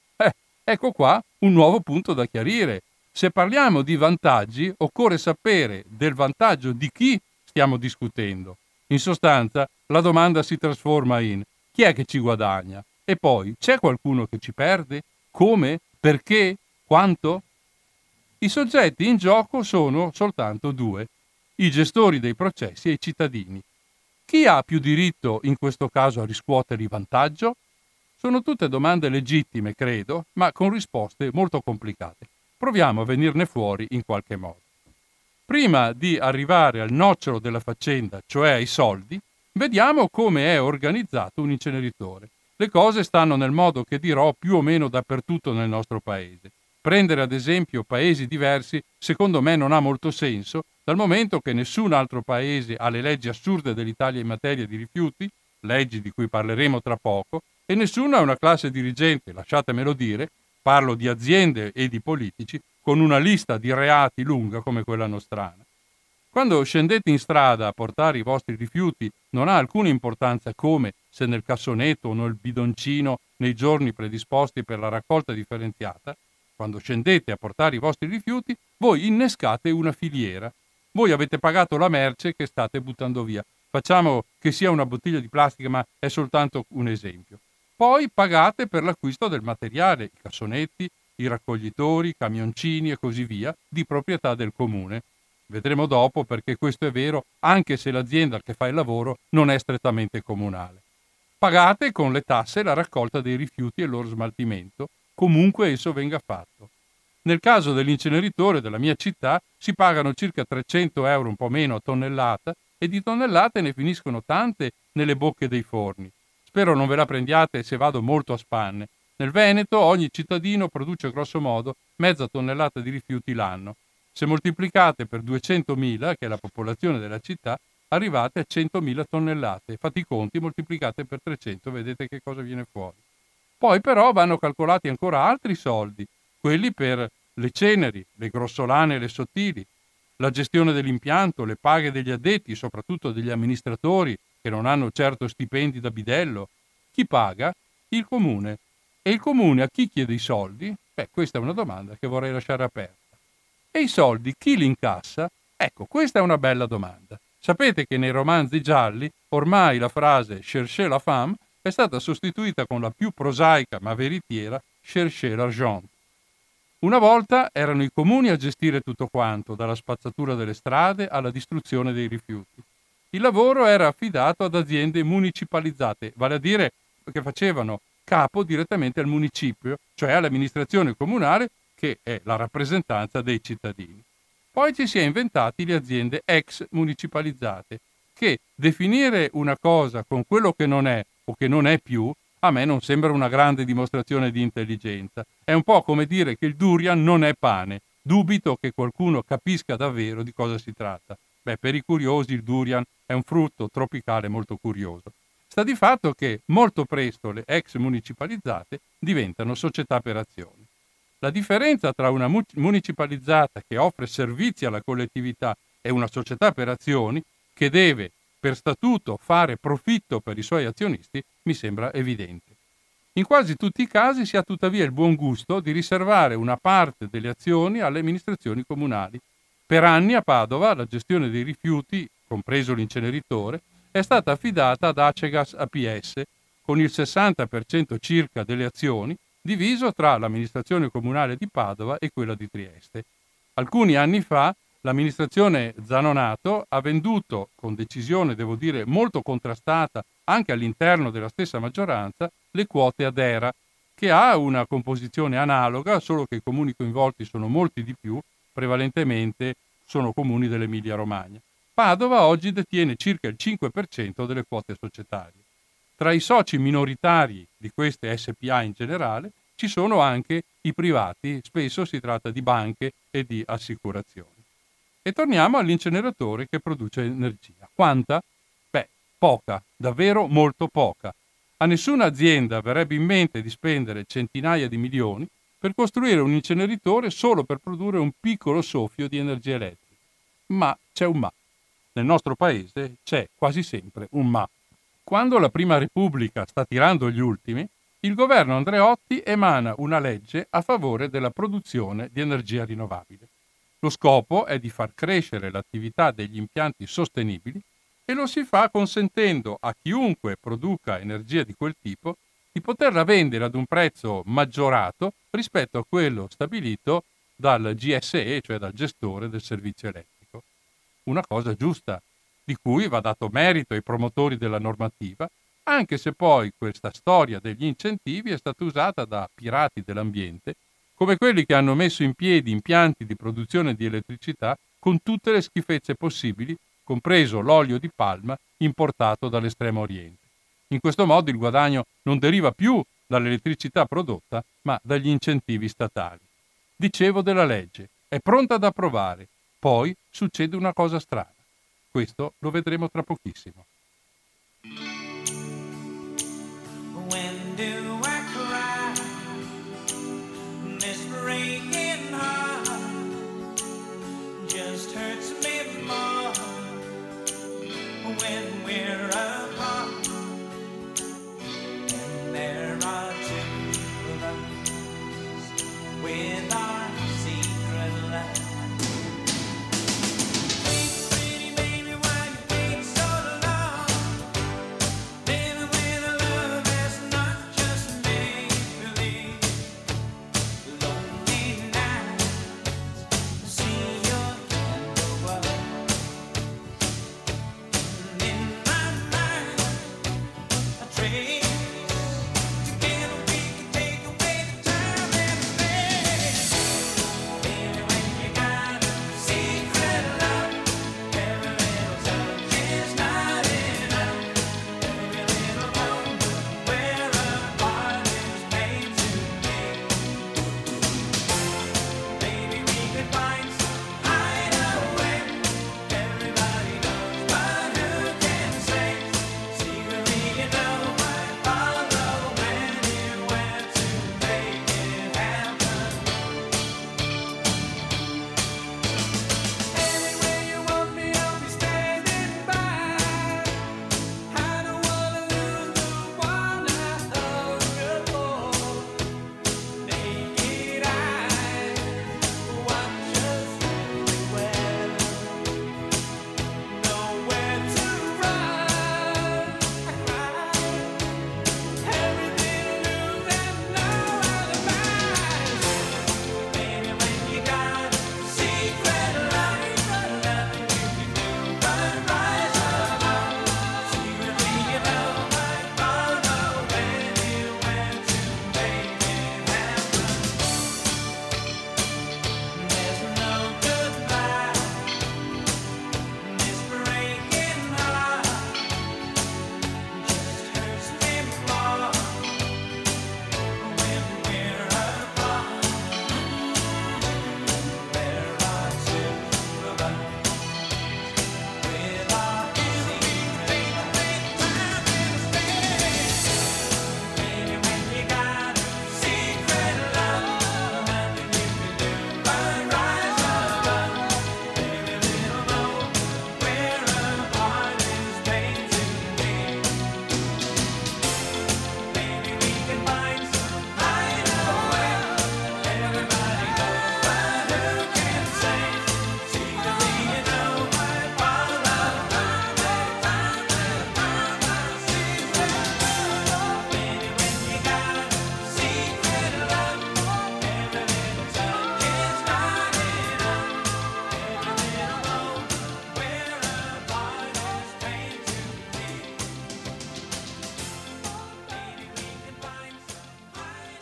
Ecco qua un nuovo punto da chiarire. Se parliamo di vantaggi, occorre sapere del vantaggio di chi stiamo discutendo. In sostanza, la domanda si trasforma in: chi è che ci guadagna? E poi, c'è qualcuno che ci perde? Come? Perché? Quanto? I soggetti in gioco sono soltanto 2, i gestori dei processi e i cittadini. Chi ha più diritto in questo caso a riscuotere il vantaggio? Sono tutte domande legittime, credo, ma con risposte molto complicate. Proviamo a venirne fuori in qualche modo. Prima di arrivare al nocciolo della faccenda, cioè ai soldi, vediamo come è organizzato un inceneritore. Le cose stanno nel modo che dirò più o meno dappertutto nel nostro paese. Prendere ad esempio paesi diversi secondo me non ha molto senso, dal momento che nessun altro paese ha le leggi assurde dell'Italia in materia di rifiuti, leggi di cui parleremo tra poco, e nessuno ha una classe dirigente, lasciatemelo dire, parlo di aziende e di politici, con una lista di reati lunga come quella nostrana. Quando scendete in strada a portare i vostri rifiuti non ha alcuna importanza come, se nel cassonetto o nel bidoncino nei giorni predisposti per la raccolta differenziata. Quando scendete a portare i vostri rifiuti, voi innescate una filiera. Voi avete pagato la merce che state buttando via. Facciamo che sia una bottiglia di plastica, ma è soltanto un esempio. Poi pagate per l'acquisto del materiale, i cassonetti, i raccoglitori, i camioncini e così via, di proprietà del comune. Vedremo dopo perché questo è vero anche se l'azienda che fa il lavoro non è strettamente comunale. Pagate con le tasse la raccolta dei rifiuti e il loro smaltimento, comunque esso venga fatto. Nel caso dell'inceneritore della mia città si pagano circa 300 euro, un po' meno a tonnellata, e di tonnellate ne finiscono tante nelle bocche dei forni. Spero non ve la prendiate se vado molto a spanne. Nel Veneto ogni cittadino produce grosso modo mezza tonnellata di rifiuti l'anno. Se moltiplicate per 200.000, che è la popolazione della città, arrivate a 100.000 tonnellate. Fate i conti, moltiplicate per 300, vedete che cosa viene fuori. Poi però vanno calcolati ancora altri soldi, quelli per le ceneri, le grossolane e le sottili, la gestione dell'impianto, le paghe degli addetti, soprattutto degli amministratori, che non hanno certo stipendi da bidello. Chi paga? Il comune. E il comune a chi chiede i soldi? Questa è una domanda che vorrei lasciare aperta. E i soldi chi li incassa? Ecco, questa è una bella domanda. Sapete che nei romanzi gialli ormai la frase «cherchez la femme» è stata sostituita con la più prosaica ma veritiera «cherchez l'argent». Una volta erano i comuni a gestire tutto quanto, dalla spazzatura delle strade alla distruzione dei rifiuti. Il lavoro era affidato ad aziende municipalizzate, vale a dire che facevano capo direttamente al municipio, cioè all'amministrazione comunale, che è la rappresentanza dei cittadini. Poi ci si è inventati le aziende ex municipalizzate, che definire una cosa con quello che non è o che non è più, a me non sembra una grande dimostrazione di intelligenza. È un po' come dire che il durian non è pane. Dubito che qualcuno capisca davvero di cosa si tratta. Beh, per i curiosi il durian è un frutto tropicale molto curioso. Sta di fatto che molto presto le ex municipalizzate diventano società per azioni. La differenza tra una municipalizzata che offre servizi alla collettività e una società per azioni che deve per statuto fare profitto per i suoi azionisti mi sembra evidente. In quasi tutti i casi si ha tuttavia il buon gusto di riservare una parte delle azioni alle amministrazioni comunali. Per anni a Padova la gestione dei rifiuti, compreso l'inceneritore, è stata affidata ad Acegas APS, con il 60% circa delle azioni diviso tra l'amministrazione comunale di Padova e quella di Trieste. Alcuni anni fa l'amministrazione Zanonato ha venduto, con decisione devo dire molto contrastata anche all'interno della stessa maggioranza, le quote ad ERA, che ha una composizione analoga, solo che i comuni coinvolti sono molti di più, prevalentemente sono comuni dell'Emilia-Romagna. Padova oggi detiene circa il 5% delle quote societarie. Tra i soci minoritari di queste SPA in generale ci sono anche i privati, spesso si tratta di banche e di assicurazioni. E torniamo all'inceneratore che produce energia. Quanta? Beh, poca, davvero molto poca. A nessuna azienda verrebbe in mente di spendere centinaia di milioni per costruire un inceneritore solo per produrre un piccolo soffio di energia elettrica. Ma c'è un ma. Nel nostro paese c'è quasi sempre un ma. Quando la Prima Repubblica sta tirando gli ultimi, il governo Andreotti emana una legge a favore della produzione di energia rinnovabile. Lo scopo è di far crescere l'attività degli impianti sostenibili e lo si fa consentendo a chiunque produca energia di quel tipo di poterla vendere ad un prezzo maggiorato rispetto a quello stabilito dal GSE, cioè dal gestore del servizio elettrico. Una cosa giusta, di cui va dato merito ai promotori della normativa, anche se poi questa storia degli incentivi è stata usata da pirati dell'ambiente, come quelli che hanno messo in piedi impianti di produzione di elettricità con tutte le schifezze possibili, compreso l'olio di palma importato dall'Estremo Oriente. In questo modo il guadagno non deriva più dall'elettricità prodotta, ma dagli incentivi statali. Dicevo della legge, è pronta ad approvare, poi succede una cosa strana. Questo lo vedremo tra pochissimo. When do I cry? This breaking heart just hurts me more when we're apart. And there are two of us with our secret life.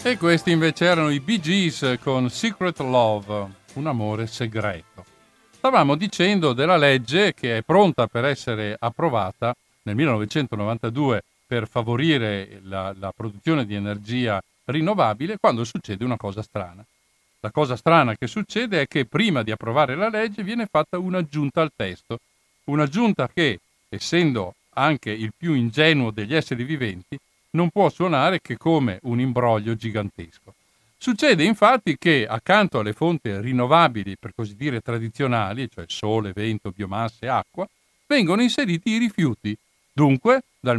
E questi invece erano i Bee Gees con Secret Love, un amore segreto. Stavamo dicendo della legge che è pronta per essere approvata nel 1992 per favorire la produzione di energia rinnovabile, quando succede una cosa strana. La cosa strana che succede è che prima di approvare la legge viene fatta un'aggiunta al testo, un'aggiunta che, essendo anche il più ingenuo degli esseri viventi, non può suonare che come un imbroglio gigantesco. Succede infatti che accanto alle fonti rinnovabili, per così dire tradizionali, cioè sole, vento, biomasse, acqua, vengono inseriti i rifiuti. Dunque, dal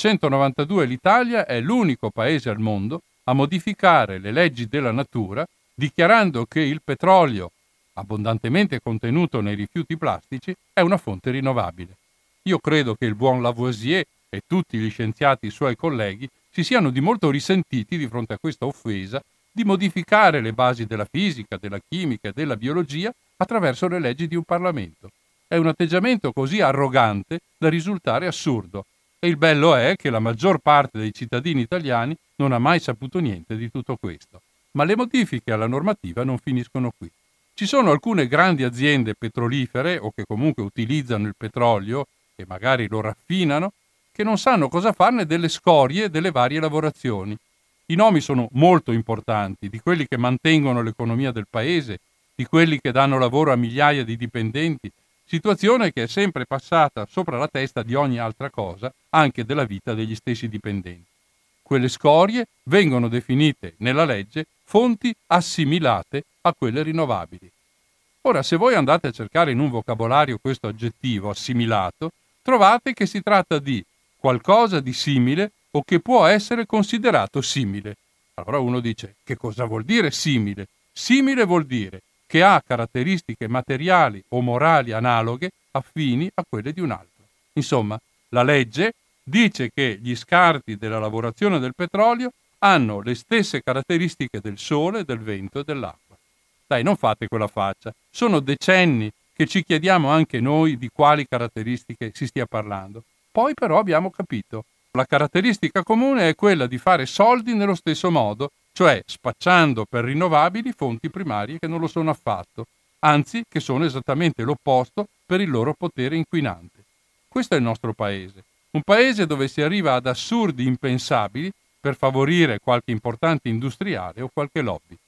1992 l'Italia è l'unico paese al mondo a modificare le leggi della natura, dichiarando che il petrolio, abbondantemente contenuto nei rifiuti plastici, è una fonte rinnovabile. Io credo che il buon Lavoisier e tutti gli scienziati suoi colleghi si siano di molto risentiti di fronte a questa offesa di modificare le basi della fisica, della chimica e della biologia attraverso le leggi di un Parlamento. È un atteggiamento così arrogante da risultare assurdo, e il bello è che la maggior parte dei cittadini italiani non ha mai saputo niente di tutto questo. Ma le modifiche alla normativa non finiscono qui. Ci sono alcune grandi aziende petrolifere o che comunque utilizzano il petrolio e magari lo raffinano, che non sanno cosa farne delle scorie delle varie lavorazioni. I nomi sono molto importanti, di quelli che mantengono l'economia del paese, di quelli che danno lavoro a migliaia di dipendenti, situazione che è sempre passata sopra la testa di ogni altra cosa, anche della vita degli stessi dipendenti. Quelle scorie vengono definite nella legge fonti assimilate a quelle rinnovabili. Ora, se voi andate a cercare in un vocabolario questo aggettivo assimilato, trovate che si tratta di qualcosa di simile o che può essere considerato simile. Allora uno dice, che cosa vuol dire simile? Simile vuol dire che ha caratteristiche materiali o morali analoghe, affini a quelle di un altro. Insomma, la legge dice che gli scarti della lavorazione del petrolio hanno le stesse caratteristiche del sole, del vento e dell'acqua. Dai, non fate quella faccia. Sono decenni che ci chiediamo anche noi di quali caratteristiche si stia parlando. Poi però abbiamo capito. La caratteristica comune è quella di fare soldi nello stesso modo, cioè spacciando per rinnovabili fonti primarie che non lo sono affatto, anzi che sono esattamente l'opposto per il loro potere inquinante. Questo è il nostro paese, un paese dove si arriva ad assurdi impensabili per favorire qualche importante industriale o qualche lobby.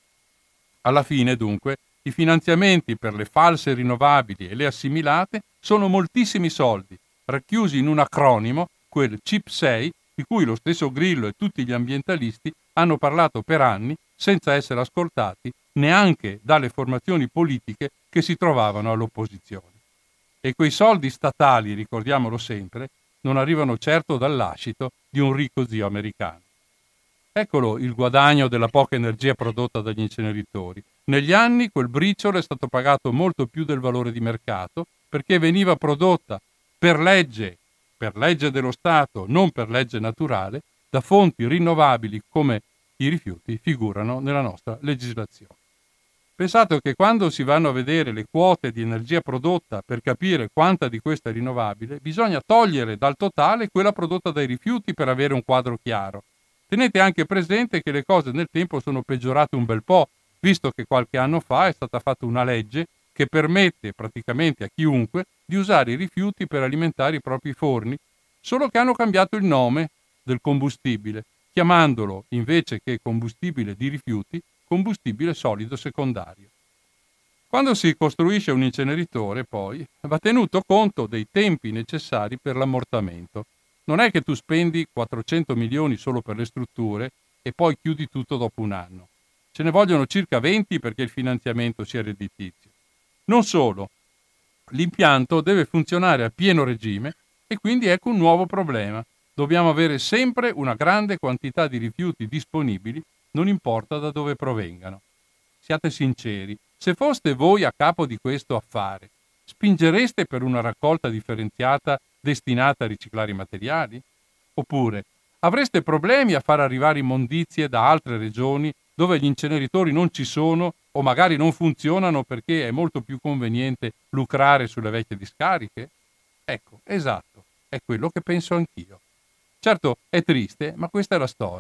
Alla fine, dunque, i finanziamenti per le false rinnovabili e le assimilate sono moltissimi soldi, racchiusi in un acronimo, quel CIP6, di cui lo stesso Grillo e tutti gli ambientalisti hanno parlato per anni senza essere ascoltati neanche dalle formazioni politiche che si trovavano all'opposizione. E quei soldi statali, ricordiamolo sempre, non arrivano certo dal lascito di un ricco zio americano. Eccolo il guadagno della poca energia prodotta dagli inceneritori. Negli anni quel briciolo è stato pagato molto più del valore di mercato perché veniva prodotta per legge dello Stato, non per legge naturale, da fonti rinnovabili come i rifiuti figurano nella nostra legislazione. Pensate che quando si vanno a vedere le quote di energia prodotta per capire quanta di questa è rinnovabile, bisogna togliere dal totale quella prodotta dai rifiuti per avere un quadro chiaro. Tenete anche presente che le cose nel tempo sono peggiorate un bel po', visto che qualche anno fa è stata fatta una legge che permette praticamente a chiunque di usare i rifiuti per alimentare i propri forni, solo che hanno cambiato il nome del combustibile, chiamandolo, invece che combustibile di rifiuti, combustibile solido secondario. Quando si costruisce un inceneritore, poi, va tenuto conto dei tempi necessari per l'ammortamento. Non è che tu spendi 400 milioni solo per le strutture e poi chiudi tutto dopo un anno. Ce ne vogliono circa 20 perché il finanziamento sia redditizio. Non solo, l'impianto deve funzionare a pieno regime e quindi ecco un nuovo problema. Dobbiamo avere sempre una grande quantità di rifiuti disponibili, non importa da dove provengano. Siate sinceri, se foste voi a capo di questo affare, spingereste per una raccolta differenziata destinata a riciclare i materiali? Oppure avreste problemi a far arrivare immondizie da altre regioni dove gli inceneritori non ci sono o magari non funzionano perché è molto più conveniente lucrare sulle vecchie discariche? Ecco, esatto, è quello che penso anch'io. Certo, è triste, ma questa è la storia.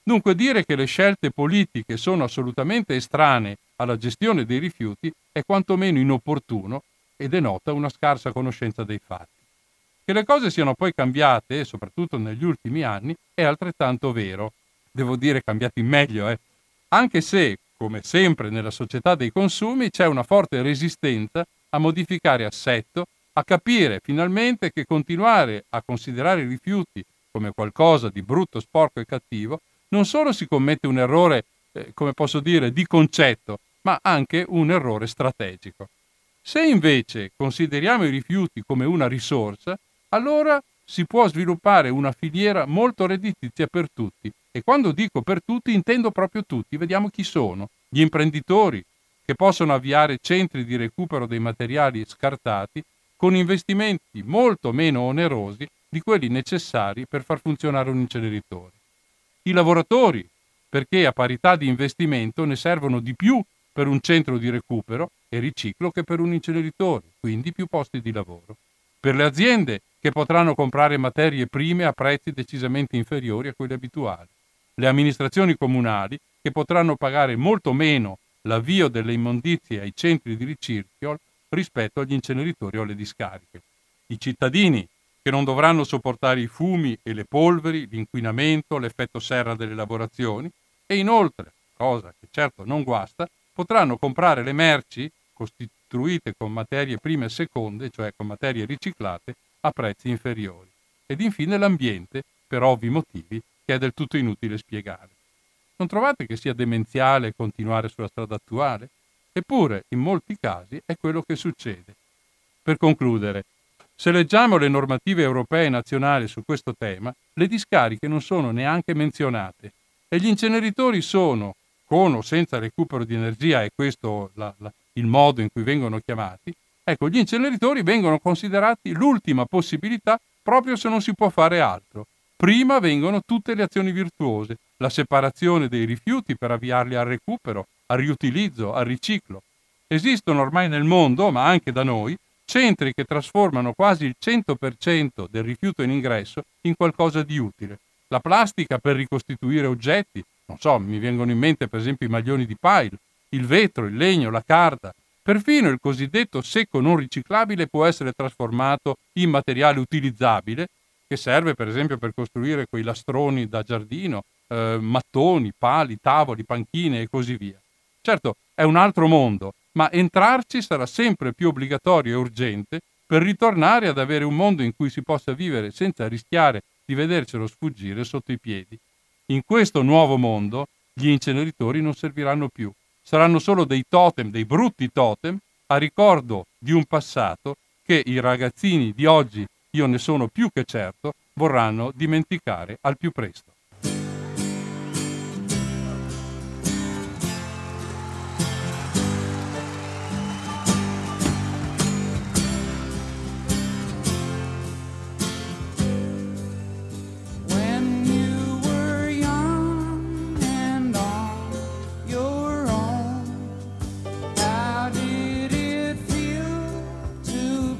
Dunque dire che le scelte politiche sono assolutamente estranee alla gestione dei rifiuti è quantomeno inopportuno e denota una scarsa conoscenza dei fatti. Che le cose siano poi cambiate, soprattutto negli ultimi anni, è altrettanto vero. Devo dire cambiate in meglio, anche se, come sempre nella società dei consumi, c'è una forte resistenza a modificare assetto, a capire finalmente che continuare a considerare i rifiuti come qualcosa di brutto, sporco e cattivo non solo si commette un errore, come posso dire, di concetto, ma anche un errore strategico. Se invece consideriamo i rifiuti come una risorsa, allora si può sviluppare una filiera molto redditizia per tutti. E quando dico per tutti intendo proprio tutti. Vediamo chi sono. Gli imprenditori che possono avviare centri di recupero dei materiali scartati con investimenti molto meno onerosi di quelli necessari per far funzionare un inceneritore. I lavoratori, perché a parità di investimento ne servono di più per un centro di recupero e riciclo che per un inceneritore, quindi più posti di lavoro. Per le aziende che potranno comprare materie prime a prezzi decisamente inferiori a quelli abituali. Le amministrazioni comunali che potranno pagare molto meno l'avvio delle immondizie ai centri di riciclo rispetto agli inceneritori o alle discariche. I cittadini che non dovranno sopportare i fumi e le polveri, l'inquinamento, l'effetto serra delle lavorazioni e inoltre, cosa che certo non guasta, potranno comprare le merci costruite con materie prime e seconde, cioè con materie riciclate, a prezzi inferiori. Ed infine l'ambiente, per ovvi motivi, che è del tutto inutile spiegare. Non trovate che sia demenziale continuare sulla strada attuale? Eppure, in molti casi, è quello che succede. Per concludere, se leggiamo le normative europee e nazionali su questo tema, le discariche non sono neanche menzionate e gli inceneritori sono, con o senza recupero di energia, è questo il modo in cui vengono chiamati, ecco, gli inceneritori vengono considerati l'ultima possibilità proprio se non si può fare altro. Prima vengono tutte le azioni virtuose, la separazione dei rifiuti per avviarli al recupero, al riutilizzo, al riciclo. Esistono ormai nel mondo, ma anche da noi, centri che trasformano quasi il 100% del rifiuto in ingresso in qualcosa di utile. La plastica per ricostituire oggetti, non so, mi vengono in mente per esempio i maglioni di pile, il vetro, il legno, la carta. Perfino il cosiddetto secco non riciclabile può essere trasformato in materiale utilizzabile, che serve per esempio per costruire quei lastroni da giardino, mattoni, pali, tavoli, panchine e così via. Certo, è un altro mondo, ma entrarci sarà sempre più obbligatorio e urgente per ritornare ad avere un mondo in cui si possa vivere senza rischiare di vedercelo sfuggire sotto i piedi. In questo nuovo mondo gli inceneritori non serviranno più, saranno solo dei totem, dei brutti totem, a ricordo di un passato che i ragazzini di oggi, io ne sono più che certo, vorranno dimenticare al più presto.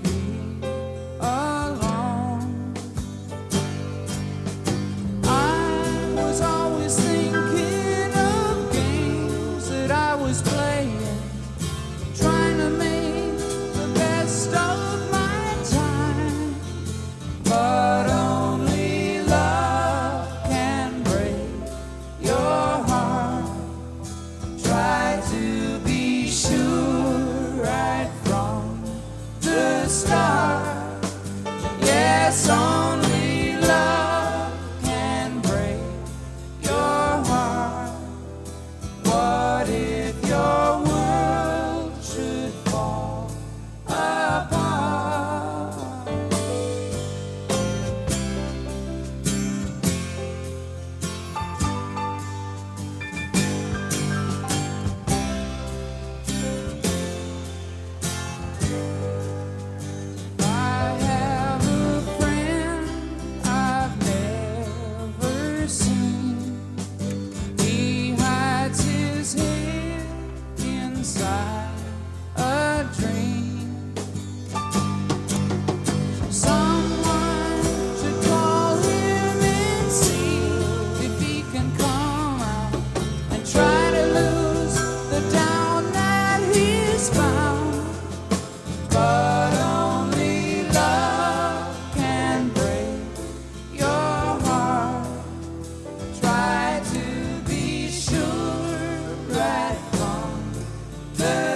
I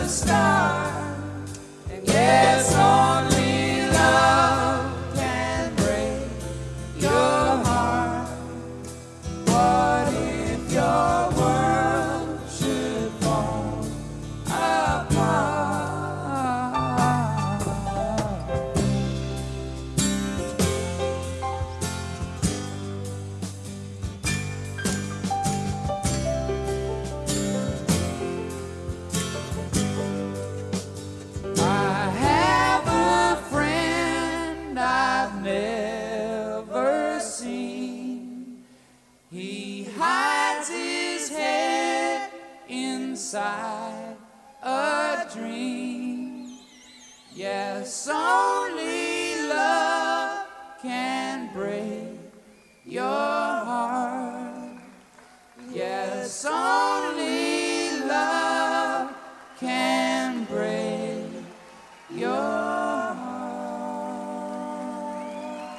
a star. And yes, only love can break your heart. What if your world should fall apart? I have a friend I've never seen. He hides his head inside a dream. Yes, only love can break your heart. Yes, only love can break your heart.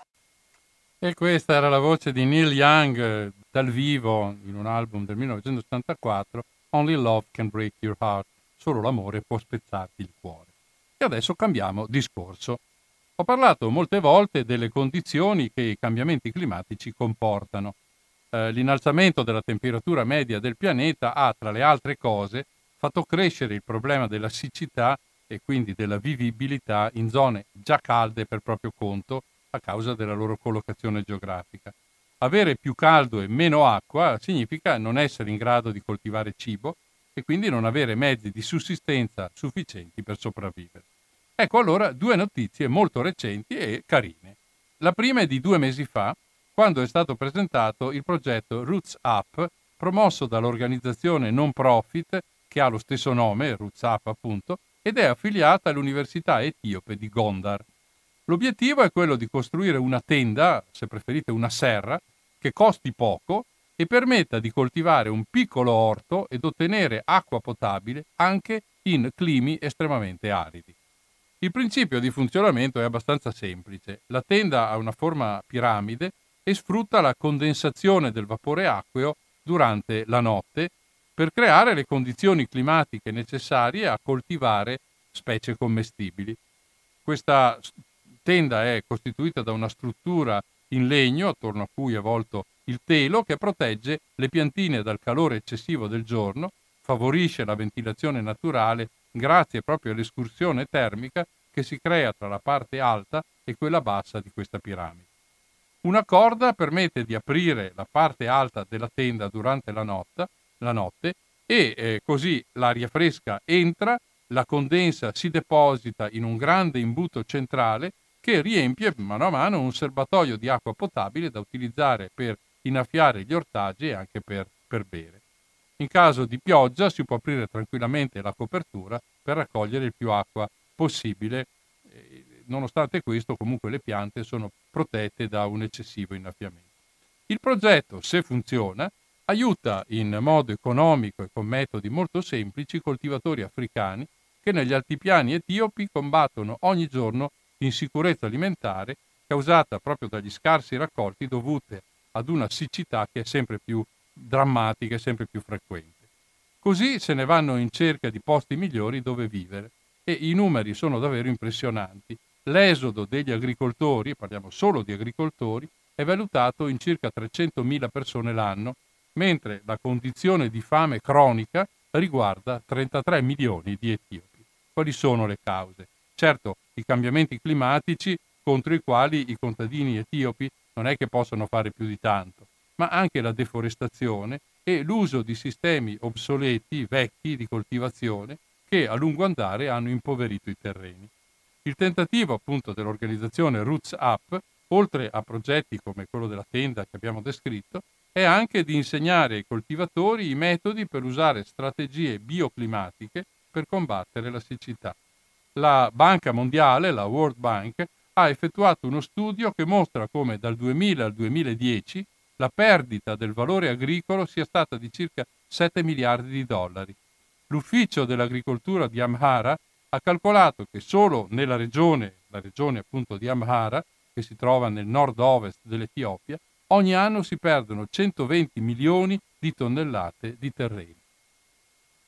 E questa era la voce di Neil Young dal vivo in un album del 1974, Only Love Can Break Your Heart, solo l'amore può spezzarti il cuore. E adesso cambiamo discorso. Ho parlato molte volte delle condizioni che i cambiamenti climatici comportano. L'innalzamento della temperatura media del pianeta ha, tra le altre cose, fatto crescere il problema della siccità e quindi della vivibilità in zone già calde per proprio conto a causa della loro collocazione geografica. Avere più caldo e meno acqua significa non essere in grado di coltivare cibo e quindi non avere mezzi di sussistenza sufficienti per sopravvivere. Ecco allora due notizie molto recenti e carine. La prima è di 2 mesi fa, quando è stato presentato il progetto Roots Up, promosso dall'organizzazione non profit che ha lo stesso nome, Roots Up appunto, ed è affiliata all'Università Etiope di Gondar. L'obiettivo è quello di costruire una tenda, se preferite una serra, che costi poco e permetta di coltivare un piccolo orto ed ottenere acqua potabile anche in climi estremamente aridi. Il principio di funzionamento è abbastanza semplice. La tenda ha una forma piramide e sfrutta la condensazione del vapore acqueo durante la notte per creare le condizioni climatiche necessarie a coltivare specie commestibili. Questa tenda è costituita da una struttura in legno attorno a cui è avvolto il telo che protegge le piantine dal calore eccessivo del giorno, favorisce la ventilazione naturale grazie proprio all'escursione termica che si crea tra la parte alta e quella bassa di questa piramide. Una corda permette di aprire la parte alta della tenda durante la notte e così l'aria fresca entra, la condensa si deposita in un grande imbuto centrale che riempie mano a mano un serbatoio di acqua potabile da utilizzare per innaffiare gli ortaggi e anche per bere. In caso di pioggia si può aprire tranquillamente la copertura per raccogliere il più acqua possibile. Nonostante questo, comunque le piante sono protette da un eccessivo innaffiamento. Il progetto, se funziona, aiuta in modo economico e con metodi molto semplici i coltivatori africani che negli altipiani etiopi combattono ogni giorno l'insicurezza alimentare causata proprio dagli scarsi raccolti dovute ad una siccità che è sempre più drammatica e sempre più frequente. Così se ne vanno in cerca di posti migliori dove vivere e i numeri sono davvero impressionanti. L'esodo degli agricoltori, parliamo solo di agricoltori, è valutato in circa 300.000 persone l'anno, mentre la condizione di fame cronica riguarda 33 milioni di etiopi. Quali sono le cause? Certo, i cambiamenti climatici contro i quali i contadini etiopi non è che possono fare più di tanto, ma anche la deforestazione e l'uso di sistemi obsoleti, vecchi di coltivazione, che a lungo andare hanno impoverito i terreni. Il tentativo appunto dell'organizzazione Roots Up, oltre a progetti come quello della tenda che abbiamo descritto, è anche di insegnare ai coltivatori i metodi per usare strategie bioclimatiche per combattere la siccità. La Banca Mondiale, la World Bank, ha effettuato uno studio che mostra come dal 2000 al 2010 la perdita del valore agricolo sia stata di circa 7 miliardi di dollari. L'ufficio dell'agricoltura di Amhara ha calcolato che solo nella regione, la regione appunto di Amhara, che si trova nel nord-ovest dell'Etiopia, ogni anno si perdono 120 milioni di tonnellate di terreni.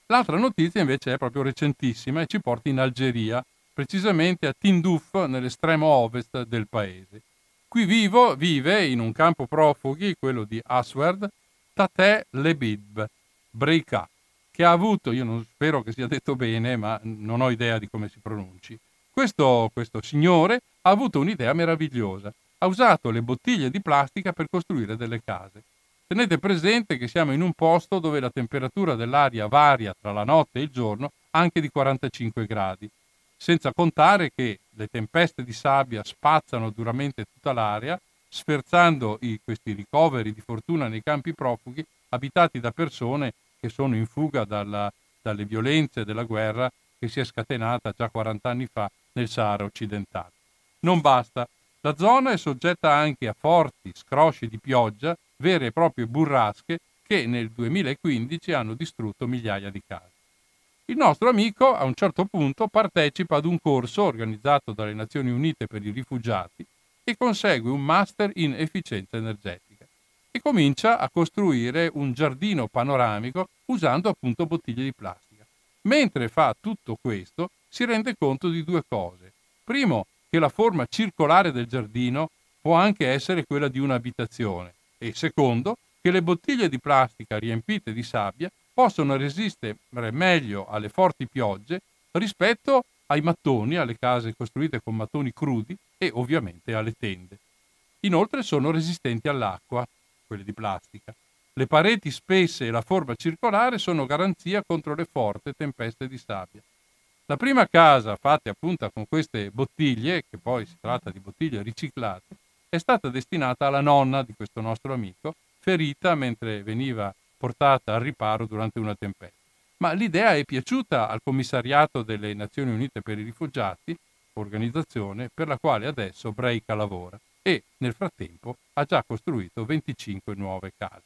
L'altra notizia invece è proprio recentissima e ci porta in Algeria, precisamente a Tindouf, nell'estremo ovest del paese. Qui vive in un campo profughi, quello di Aswerd, Tateh Lebib Breika, che ha avuto, io non spero che sia detto bene, ma non ho idea di come si pronunci. Questo signore ha avuto un'idea meravigliosa. Ha usato le bottiglie di plastica per costruire delle case. Tenete presente che siamo in un posto dove la temperatura dell'aria varia tra la notte e il giorno anche di 45 gradi, senza contare che le tempeste di sabbia spazzano duramente tutta l'aria, sferzando questi ricoveri di fortuna nei campi profughi abitati da persone che sono in fuga dalle violenze della guerra che si è scatenata già 40 anni fa nel Sahara occidentale. Non basta, la zona è soggetta anche a forti scrosci di pioggia, vere e proprie burrasche, che nel 2015 hanno distrutto migliaia di case. Il nostro amico a un certo punto partecipa ad un corso organizzato dalle Nazioni Unite per i rifugiati e consegue un master in efficienza energetica e comincia a costruire un giardino panoramico usando appunto bottiglie di plastica. Mentre fa tutto questo si rende conto di due cose. Primo, che la forma circolare del giardino può anche essere quella di un'abitazione e secondo, che le bottiglie di plastica riempite di sabbia possono resistere meglio alle forti piogge rispetto ai mattoni, alle case costruite con mattoni crudi e ovviamente alle tende. Inoltre sono resistenti all'acqua, quelle di plastica. Le pareti spesse e la forma circolare sono garanzia contro le forti tempeste di sabbia. La prima casa fatta appunto con queste bottiglie, che poi si tratta di bottiglie riciclate, è stata destinata alla nonna di questo nostro amico, ferita mentre veniva portata al riparo durante una tempesta. Ma l'idea è piaciuta al Commissariato delle Nazioni Unite per i Rifugiati, organizzazione per la quale adesso Breika lavora, e nel frattempo ha già costruito 25 nuove case.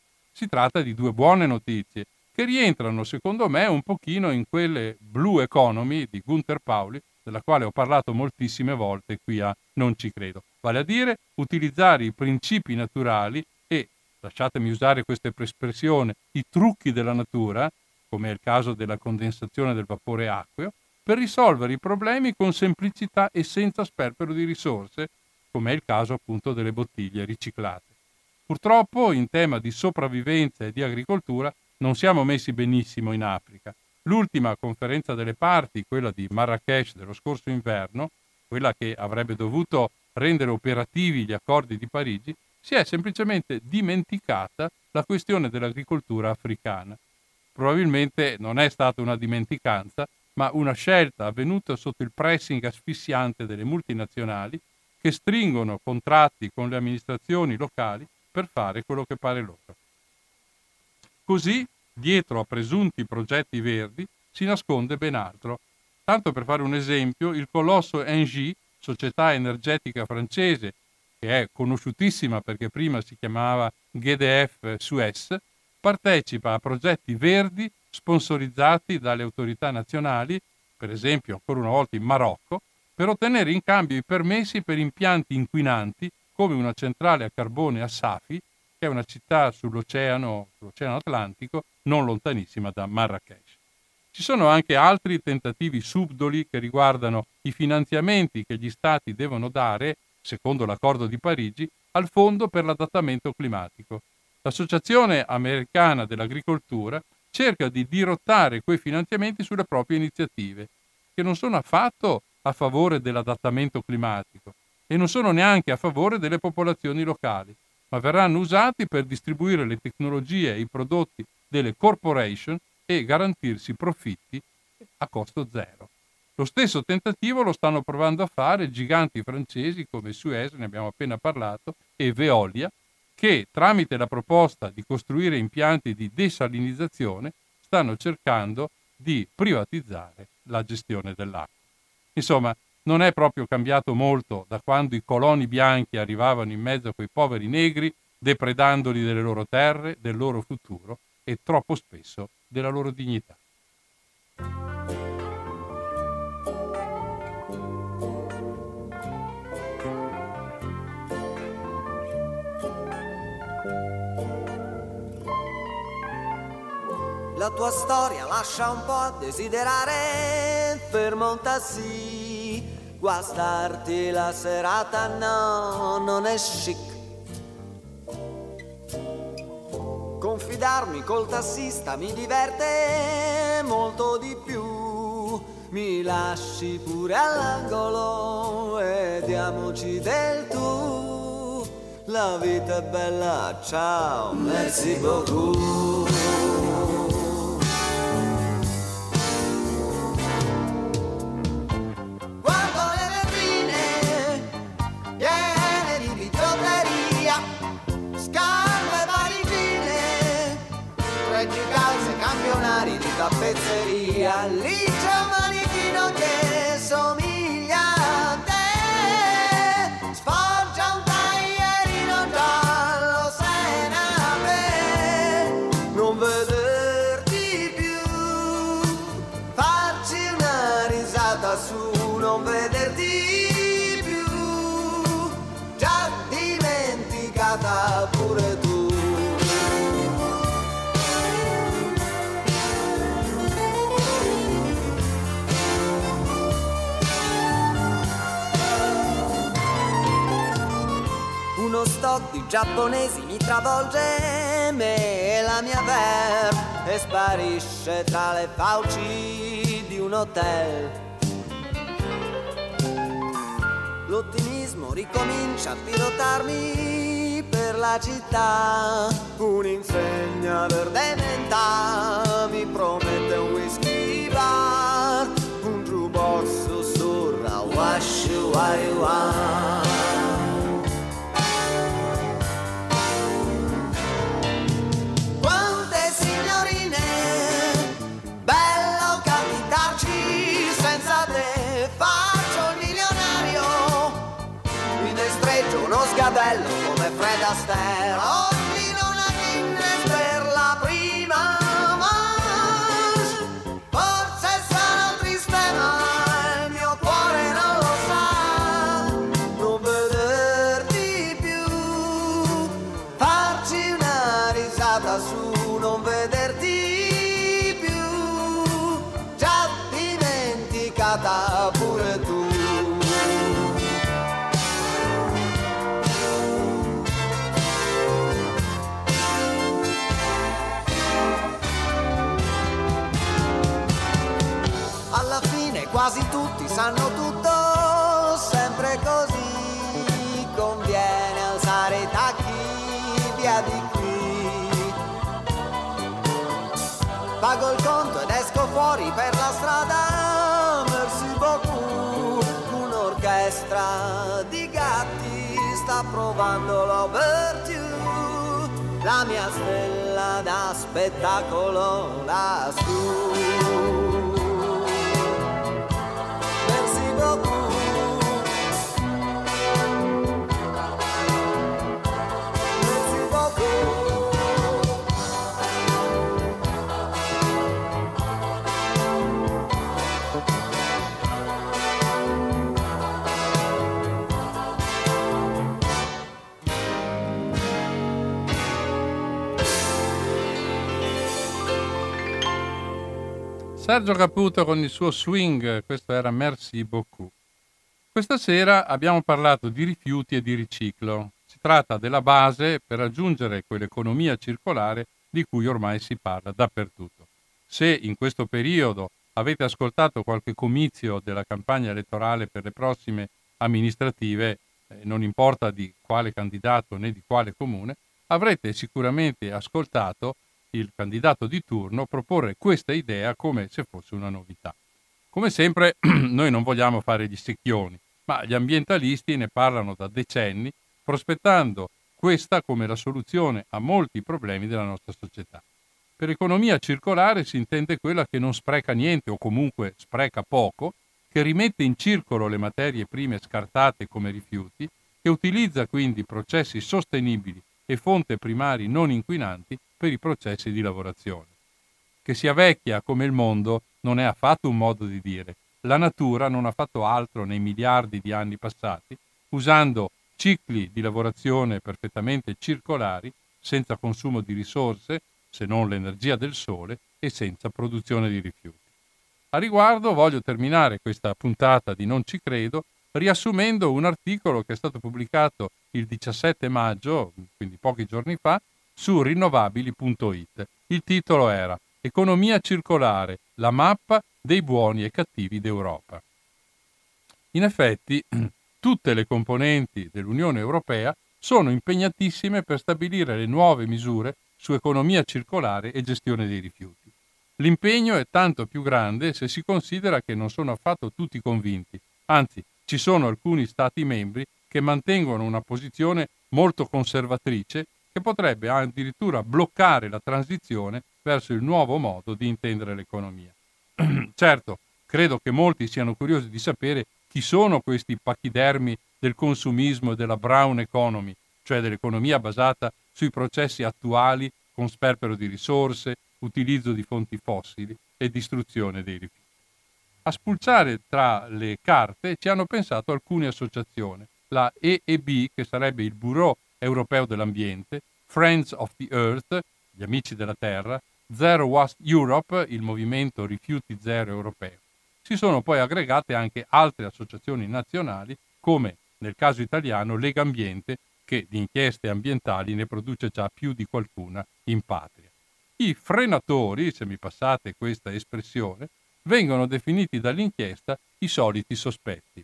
Si tratta di due buone notizie che rientrano secondo me un pochino in quelle Blue Economy di Gunther Pauli, della quale ho parlato moltissime volte qui a Non ci credo, vale a dire utilizzare i principi naturali e, lasciatemi usare questa espressione, i trucchi della natura, come è il caso della condensazione del vapore acqueo, per risolvere i problemi con semplicità e senza sperpero di risorse, come è il caso appunto delle bottiglie riciclate. Purtroppo in tema di sopravvivenza e di agricoltura non siamo messi benissimo in Africa. L'ultima conferenza delle parti, quella di Marrakech dello scorso inverno, quella che avrebbe dovuto rendere operativi gli accordi di Parigi, si è semplicemente dimenticata la questione dell'agricoltura africana. Probabilmente non è stata una dimenticanza, ma una scelta avvenuta sotto il pressing asfissiante delle multinazionali che stringono contratti con le amministrazioni locali per fare quello che pare loro. Così, dietro a presunti progetti verdi, si nasconde ben altro. Tanto per fare un esempio, il colosso Engie, società energetica francese, che è conosciutissima perché prima si chiamava GDF Suez, partecipa a progetti verdi sponsorizzati dalle autorità nazionali, per esempio ancora una volta in Marocco, per ottenere in cambio i permessi per impianti inquinanti come una centrale a carbone a Safi, che è una città sull'oceano Atlantico, non lontanissima da Marrakech. Ci sono anche altri tentativi subdoli che riguardano i finanziamenti che gli stati devono dare, secondo l'accordo di Parigi, al Fondo per l'adattamento climatico. L'Associazione Americana dell'Agricoltura cerca di dirottare quei finanziamenti sulle proprie iniziative, che non sono affatto a favore dell'adattamento climatico e non sono neanche a favore delle popolazioni locali, ma verranno usati per distribuire le tecnologie e i prodotti delle corporation e garantirsi profitti a costo zero. Lo stesso tentativo lo stanno provando a fare giganti francesi come Suez, ne abbiamo appena parlato, e Veolia, che tramite la proposta di costruire impianti di desalinizzazione stanno cercando di privatizzare la gestione dell'acqua. Insomma, non è proprio cambiato molto da quando i coloni bianchi arrivavano in mezzo a quei poveri negri, depredandoli delle loro terre, del loro futuro e troppo spesso della loro dignità. La questa tua storia lascia un po' a desiderare. Fermo un taxi, guastarti la serata no, non è chic. Confidarmi col tassista mi diverte molto di più. Mi lasci pure all'angolo e diamoci del tu. La vita è bella, ciao, merci beaucoup. Guardo le vetrine piene di bigiotteria, scarpe parigine, reggi calze, campionari di tappezzeria. Lì c'è un manichino che somiglia a te, sporgia un taglierino giallo senape. Non vederti più, farci una risata su, non vederti più, già dimenticata pure tu. Uno stock di giapponesi mi travolge me e la mia ver e sparisce tra le fauci di un hotel. L'ottimismo ricomincia a pilotarmi per la città. Un'insegna verde menta mi promette un whisky bar. Un jukebox sussurra wash you what you want. Uno sgabello come Fred Astaire, ordino una Guinness per la prima manche. Forse sono triste ma il mio cuore non lo sa. Non vederti più, farci una risata su, non vederti più, già dimenticata pure tu. Quasi tutti sanno tutto, sempre così. Conviene alzare i tacchi, via di qui. Pago il conto ed esco fuori per la strada, merci beaucoup. Un'orchestra di gatti sta provando l'ouverture. La mia stella da spettacolo lassù. Sergio Caputo con il suo swing, questo era Merci beaucoup. Questa sera abbiamo parlato di rifiuti e di riciclo. Si tratta della base per raggiungere quell'economia circolare di cui ormai si parla dappertutto. Se in questo periodo avete ascoltato qualche comizio della campagna elettorale per le prossime amministrative, non importa di quale candidato né di quale comune, avrete sicuramente ascoltato il candidato di turno proporre questa idea come se fosse una novità. Come sempre, noi non vogliamo fare gli secchioni, ma gli ambientalisti ne parlano da decenni, prospettando questa come la soluzione a molti problemi della nostra società. Per economia circolare si intende quella che non spreca niente o comunque spreca poco, che rimette in circolo le materie prime scartate come rifiuti, che utilizza quindi processi sostenibili e fonti primari non inquinanti per i processi di lavorazione. Che sia vecchia come il mondo non è affatto un modo di dire. La natura non ha fatto altro nei miliardi di anni passati, usando cicli di lavorazione perfettamente circolari, senza consumo di risorse, se non l'energia del sole, e senza produzione di rifiuti. A riguardo voglio terminare questa puntata di Non ci credo riassumendo un articolo che è stato pubblicato il 17 maggio, quindi pochi giorni fa, su rinnovabili.it. Il titolo era Economia circolare, la mappa dei buoni e cattivi d'Europa. In effetti, tutte le componenti dell'Unione Europea sono impegnatissime per stabilire le nuove misure su economia circolare e gestione dei rifiuti. L'impegno è tanto più grande se si considera che non sono affatto tutti convinti, anzi ci sono alcuni Stati membri che mantengono una posizione molto conservatrice che potrebbe addirittura bloccare la transizione verso il nuovo modo di intendere l'economia. Certo, credo che molti siano curiosi di sapere chi sono questi pachidermi del consumismo e della brown economy, cioè dell'economia basata sui processi attuali con sperpero di risorse, utilizzo di fonti fossili e distruzione dei rifiuti. A spulciare tra le carte ci hanno pensato alcune associazioni, la EEB, che sarebbe il Bureau Europeo dell'Ambiente, Friends of the Earth, gli Amici della Terra, Zero Waste Europe, il movimento Rifiuti Zero europeo. Si sono poi aggregate anche altre associazioni nazionali, come nel caso italiano Lega Ambiente, che di inchieste ambientali ne produce già più di qualcuna in patria. I frenatori, se mi passate questa espressione, vengono definiti dall'inchiesta i soliti sospetti.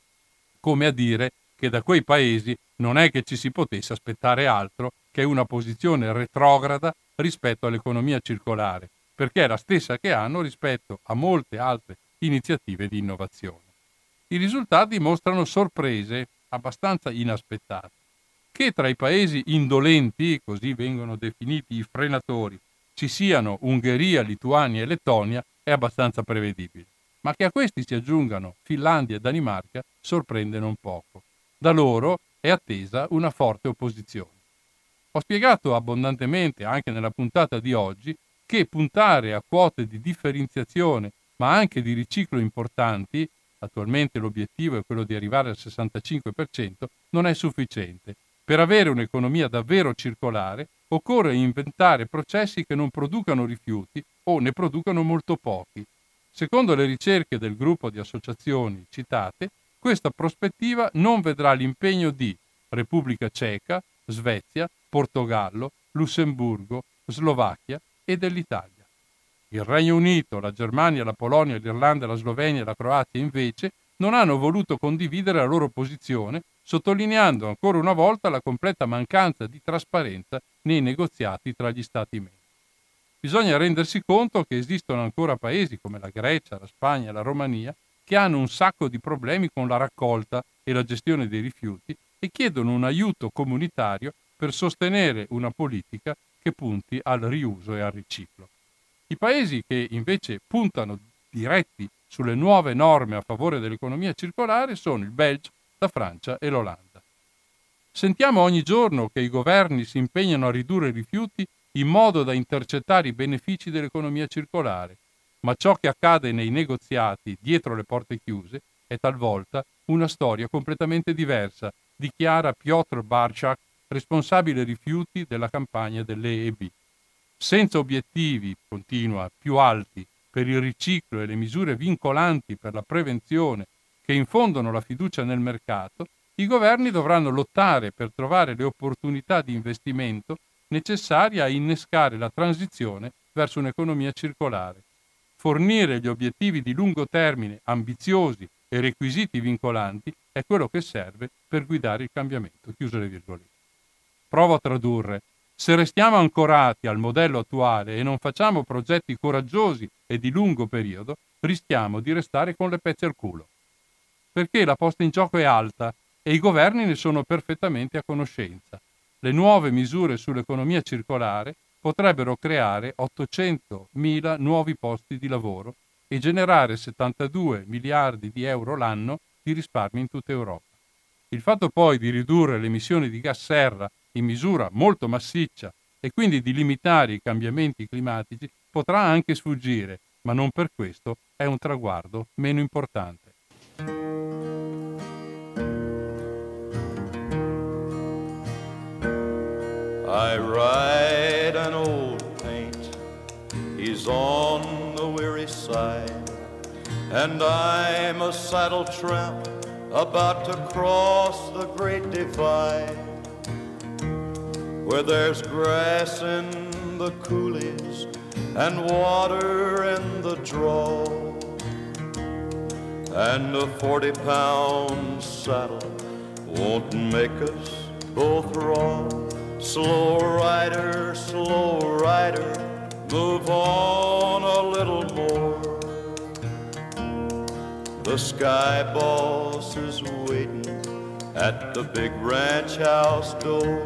Come a dire che da quei paesi non è che ci si potesse aspettare altro che una posizione retrograda rispetto all'economia circolare, perché è la stessa che hanno rispetto a molte altre iniziative di innovazione. I risultati mostrano sorprese abbastanza inaspettate. Che tra i paesi indolenti, così vengono definiti i frenatori, ci siano Ungheria, Lituania e Lettonia è abbastanza prevedibile, ma che a questi si aggiungano Finlandia e Danimarca sorprende non poco. Da loro è attesa una forte opposizione. Ho spiegato abbondantemente anche nella puntata di oggi che puntare a quote di differenziazione ma anche di riciclo importanti, attualmente l'obiettivo è quello di arrivare al 65%, non è sufficiente. Per avere un'economia davvero circolare occorre inventare processi che non producano rifiuti o ne producano molto pochi. Secondo le ricerche del gruppo di associazioni citate, questa prospettiva non vedrà l'impegno di Repubblica Ceca, Svezia, Portogallo, Lussemburgo, Slovacchia e dell'Italia. Il Regno Unito, la Germania, la Polonia, l'Irlanda, la Slovenia e la Croazia invece non hanno voluto condividere la loro posizione, sottolineando ancora una volta la completa mancanza di trasparenza nei negoziati tra gli Stati membri. Bisogna rendersi conto che esistono ancora paesi come la Grecia, la Spagna e la Romania che hanno un sacco di problemi con la raccolta e la gestione dei rifiuti e chiedono un aiuto comunitario per sostenere una politica che punti al riuso e al riciclo. I paesi che invece puntano diretti sulle nuove norme a favore dell'economia circolare sono il Belgio, la Francia e l'Olanda. Sentiamo ogni giorno che i governi si impegnano a ridurre i rifiuti in modo da intercettare i benefici dell'economia circolare, ma ciò che accade nei negoziati dietro le porte chiuse è talvolta una storia completamente diversa, dichiara Piotr Barczak, responsabile rifiuti della campagna dell'EEB. Senza obiettivi, continua, più alti per il riciclo e le misure vincolanti per la prevenzione che infondono la fiducia nel mercato, i governi dovranno lottare per trovare le opportunità di investimento necessarie a innescare la transizione verso un'economia circolare. Fornire gli obiettivi di lungo termine ambiziosi e requisiti vincolanti è quello che serve per guidare il cambiamento. Chiuse le virgolette. Provo a tradurre. Se restiamo ancorati al modello attuale e non facciamo progetti coraggiosi e di lungo periodo, rischiamo di restare con le pezze al culo. Perché la posta in gioco è alta e i governi ne sono perfettamente a conoscenza. Le nuove misure sull'economia circolare potrebbero creare 800.000 nuovi posti di lavoro e generare 72 miliardi di euro l'anno di risparmi in tutta Europa. Il fatto poi di ridurre le emissioni di gas serra in misura molto massiccia e quindi di limitare i cambiamenti climatici potrà anche sfuggire, ma non per questo è un traguardo meno importante. I ride an old paint, he's on the weary side, and I'm a saddle tramp about to cross the great divide, where there's grass in the coulees and water in the draw, and a 40-pound saddle won't make us both raw. Slow rider, move on a little more. The sky boss is waiting at the big ranch house door.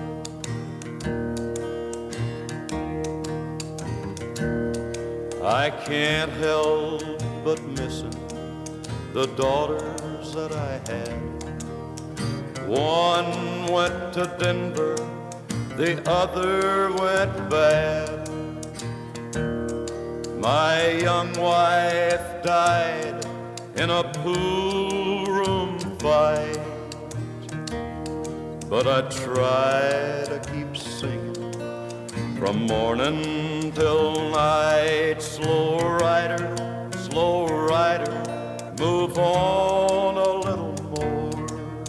I can't help but missing the daughters that I had. One went to Denver, the other went bad. My young wife died in a pool room fight, but I try to keep singing from morning till night. Slow rider, move on a little more.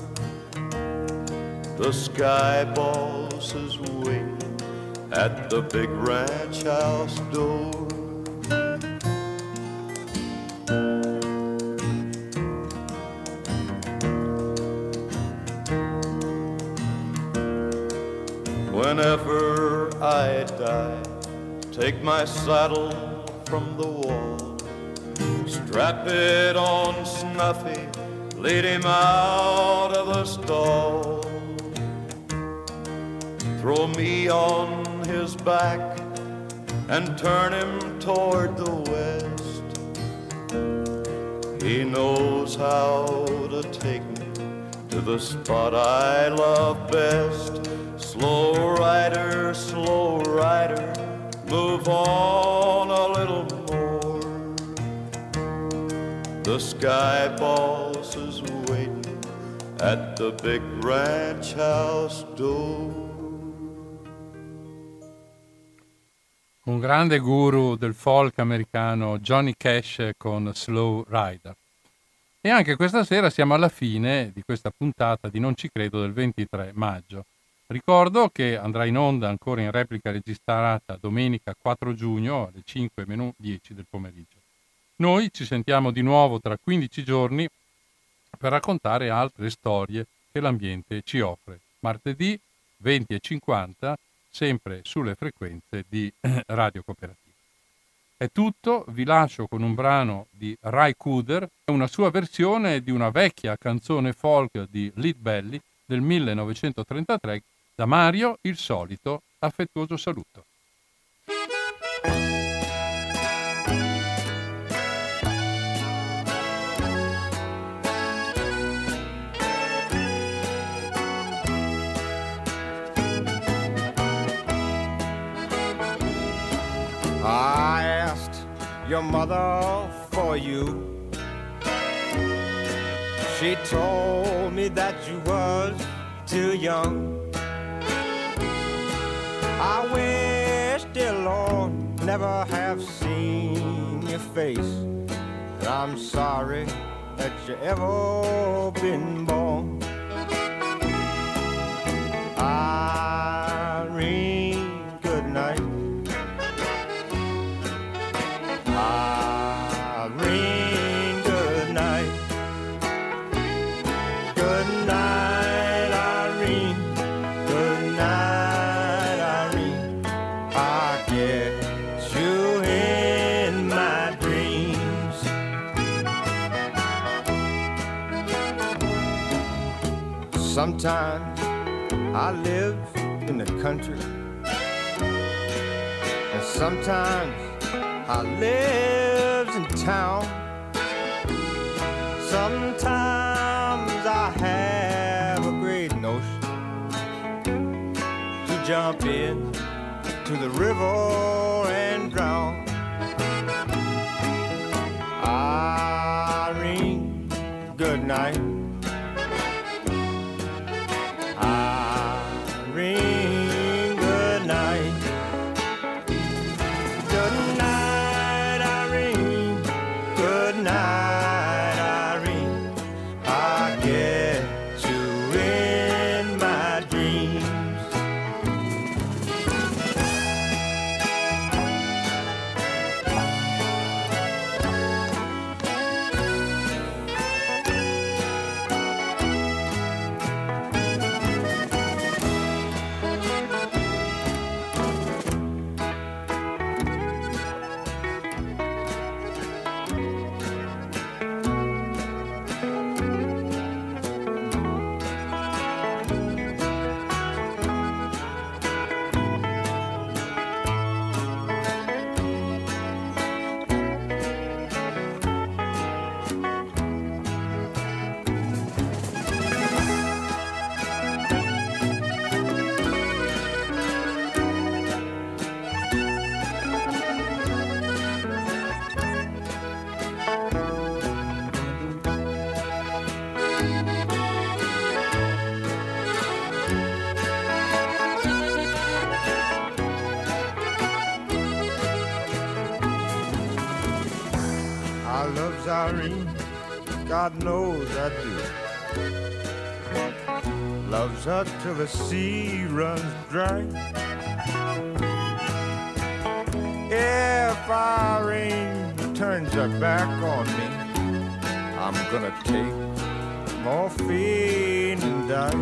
The sky boss is waiting at the big ranch house door. Whenever I die, take my saddle from the wall, strap it on Snuffy, lead him out of the stall. Throw me on his back and turn him toward the west. He knows how to take me to the spot I love best. Slow rider, move on a little more. The sky boss is waiting at the big ranch house door. Un grande guru del folk americano, Johnny Cash, con Slow Rider. E anche questa sera siamo alla fine di questa puntata di Non ci credo del 23 maggio. Ricordo che andrà in onda ancora in replica registrata domenica 4 giugno alle 5:10 del pomeriggio. Noi ci sentiamo di nuovo tra 15 giorni per raccontare altre storie che l'ambiente ci offre. Martedì 20:50, sempre sulle frequenze di Radio Cooperativa. È tutto, vi lascio con un brano di Ry Cooder, una sua versione di una vecchia canzone folk di Lead Belly del 1933. Da Mario il solito affettuoso saluto. I asked your mother for you. She told me that you was too young. I wish, dear Lord, never have seen your face. And I'm sorry that you ever been born. Irene, good night. Irene, good night. Good night, Irene. Good night, Irene. I get you in my dreams. Sometimes I live in the country, and sometimes I live in town. Sometimes I have a great notion to jump in to the river and drown. Irene, good night. Irene, good night. Good night. God knows I do. Loves her till the sea runs dry. If Irene turns her back on me, I'm gonna take morphine and die.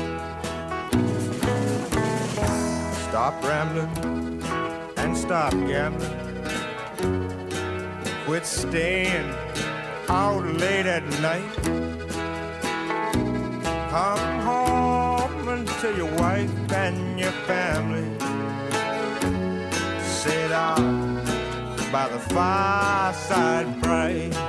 Stop rambling and stop gambling. Quit staying out late at night. Come home and tell your wife and your family. Sit down by the fireside bright.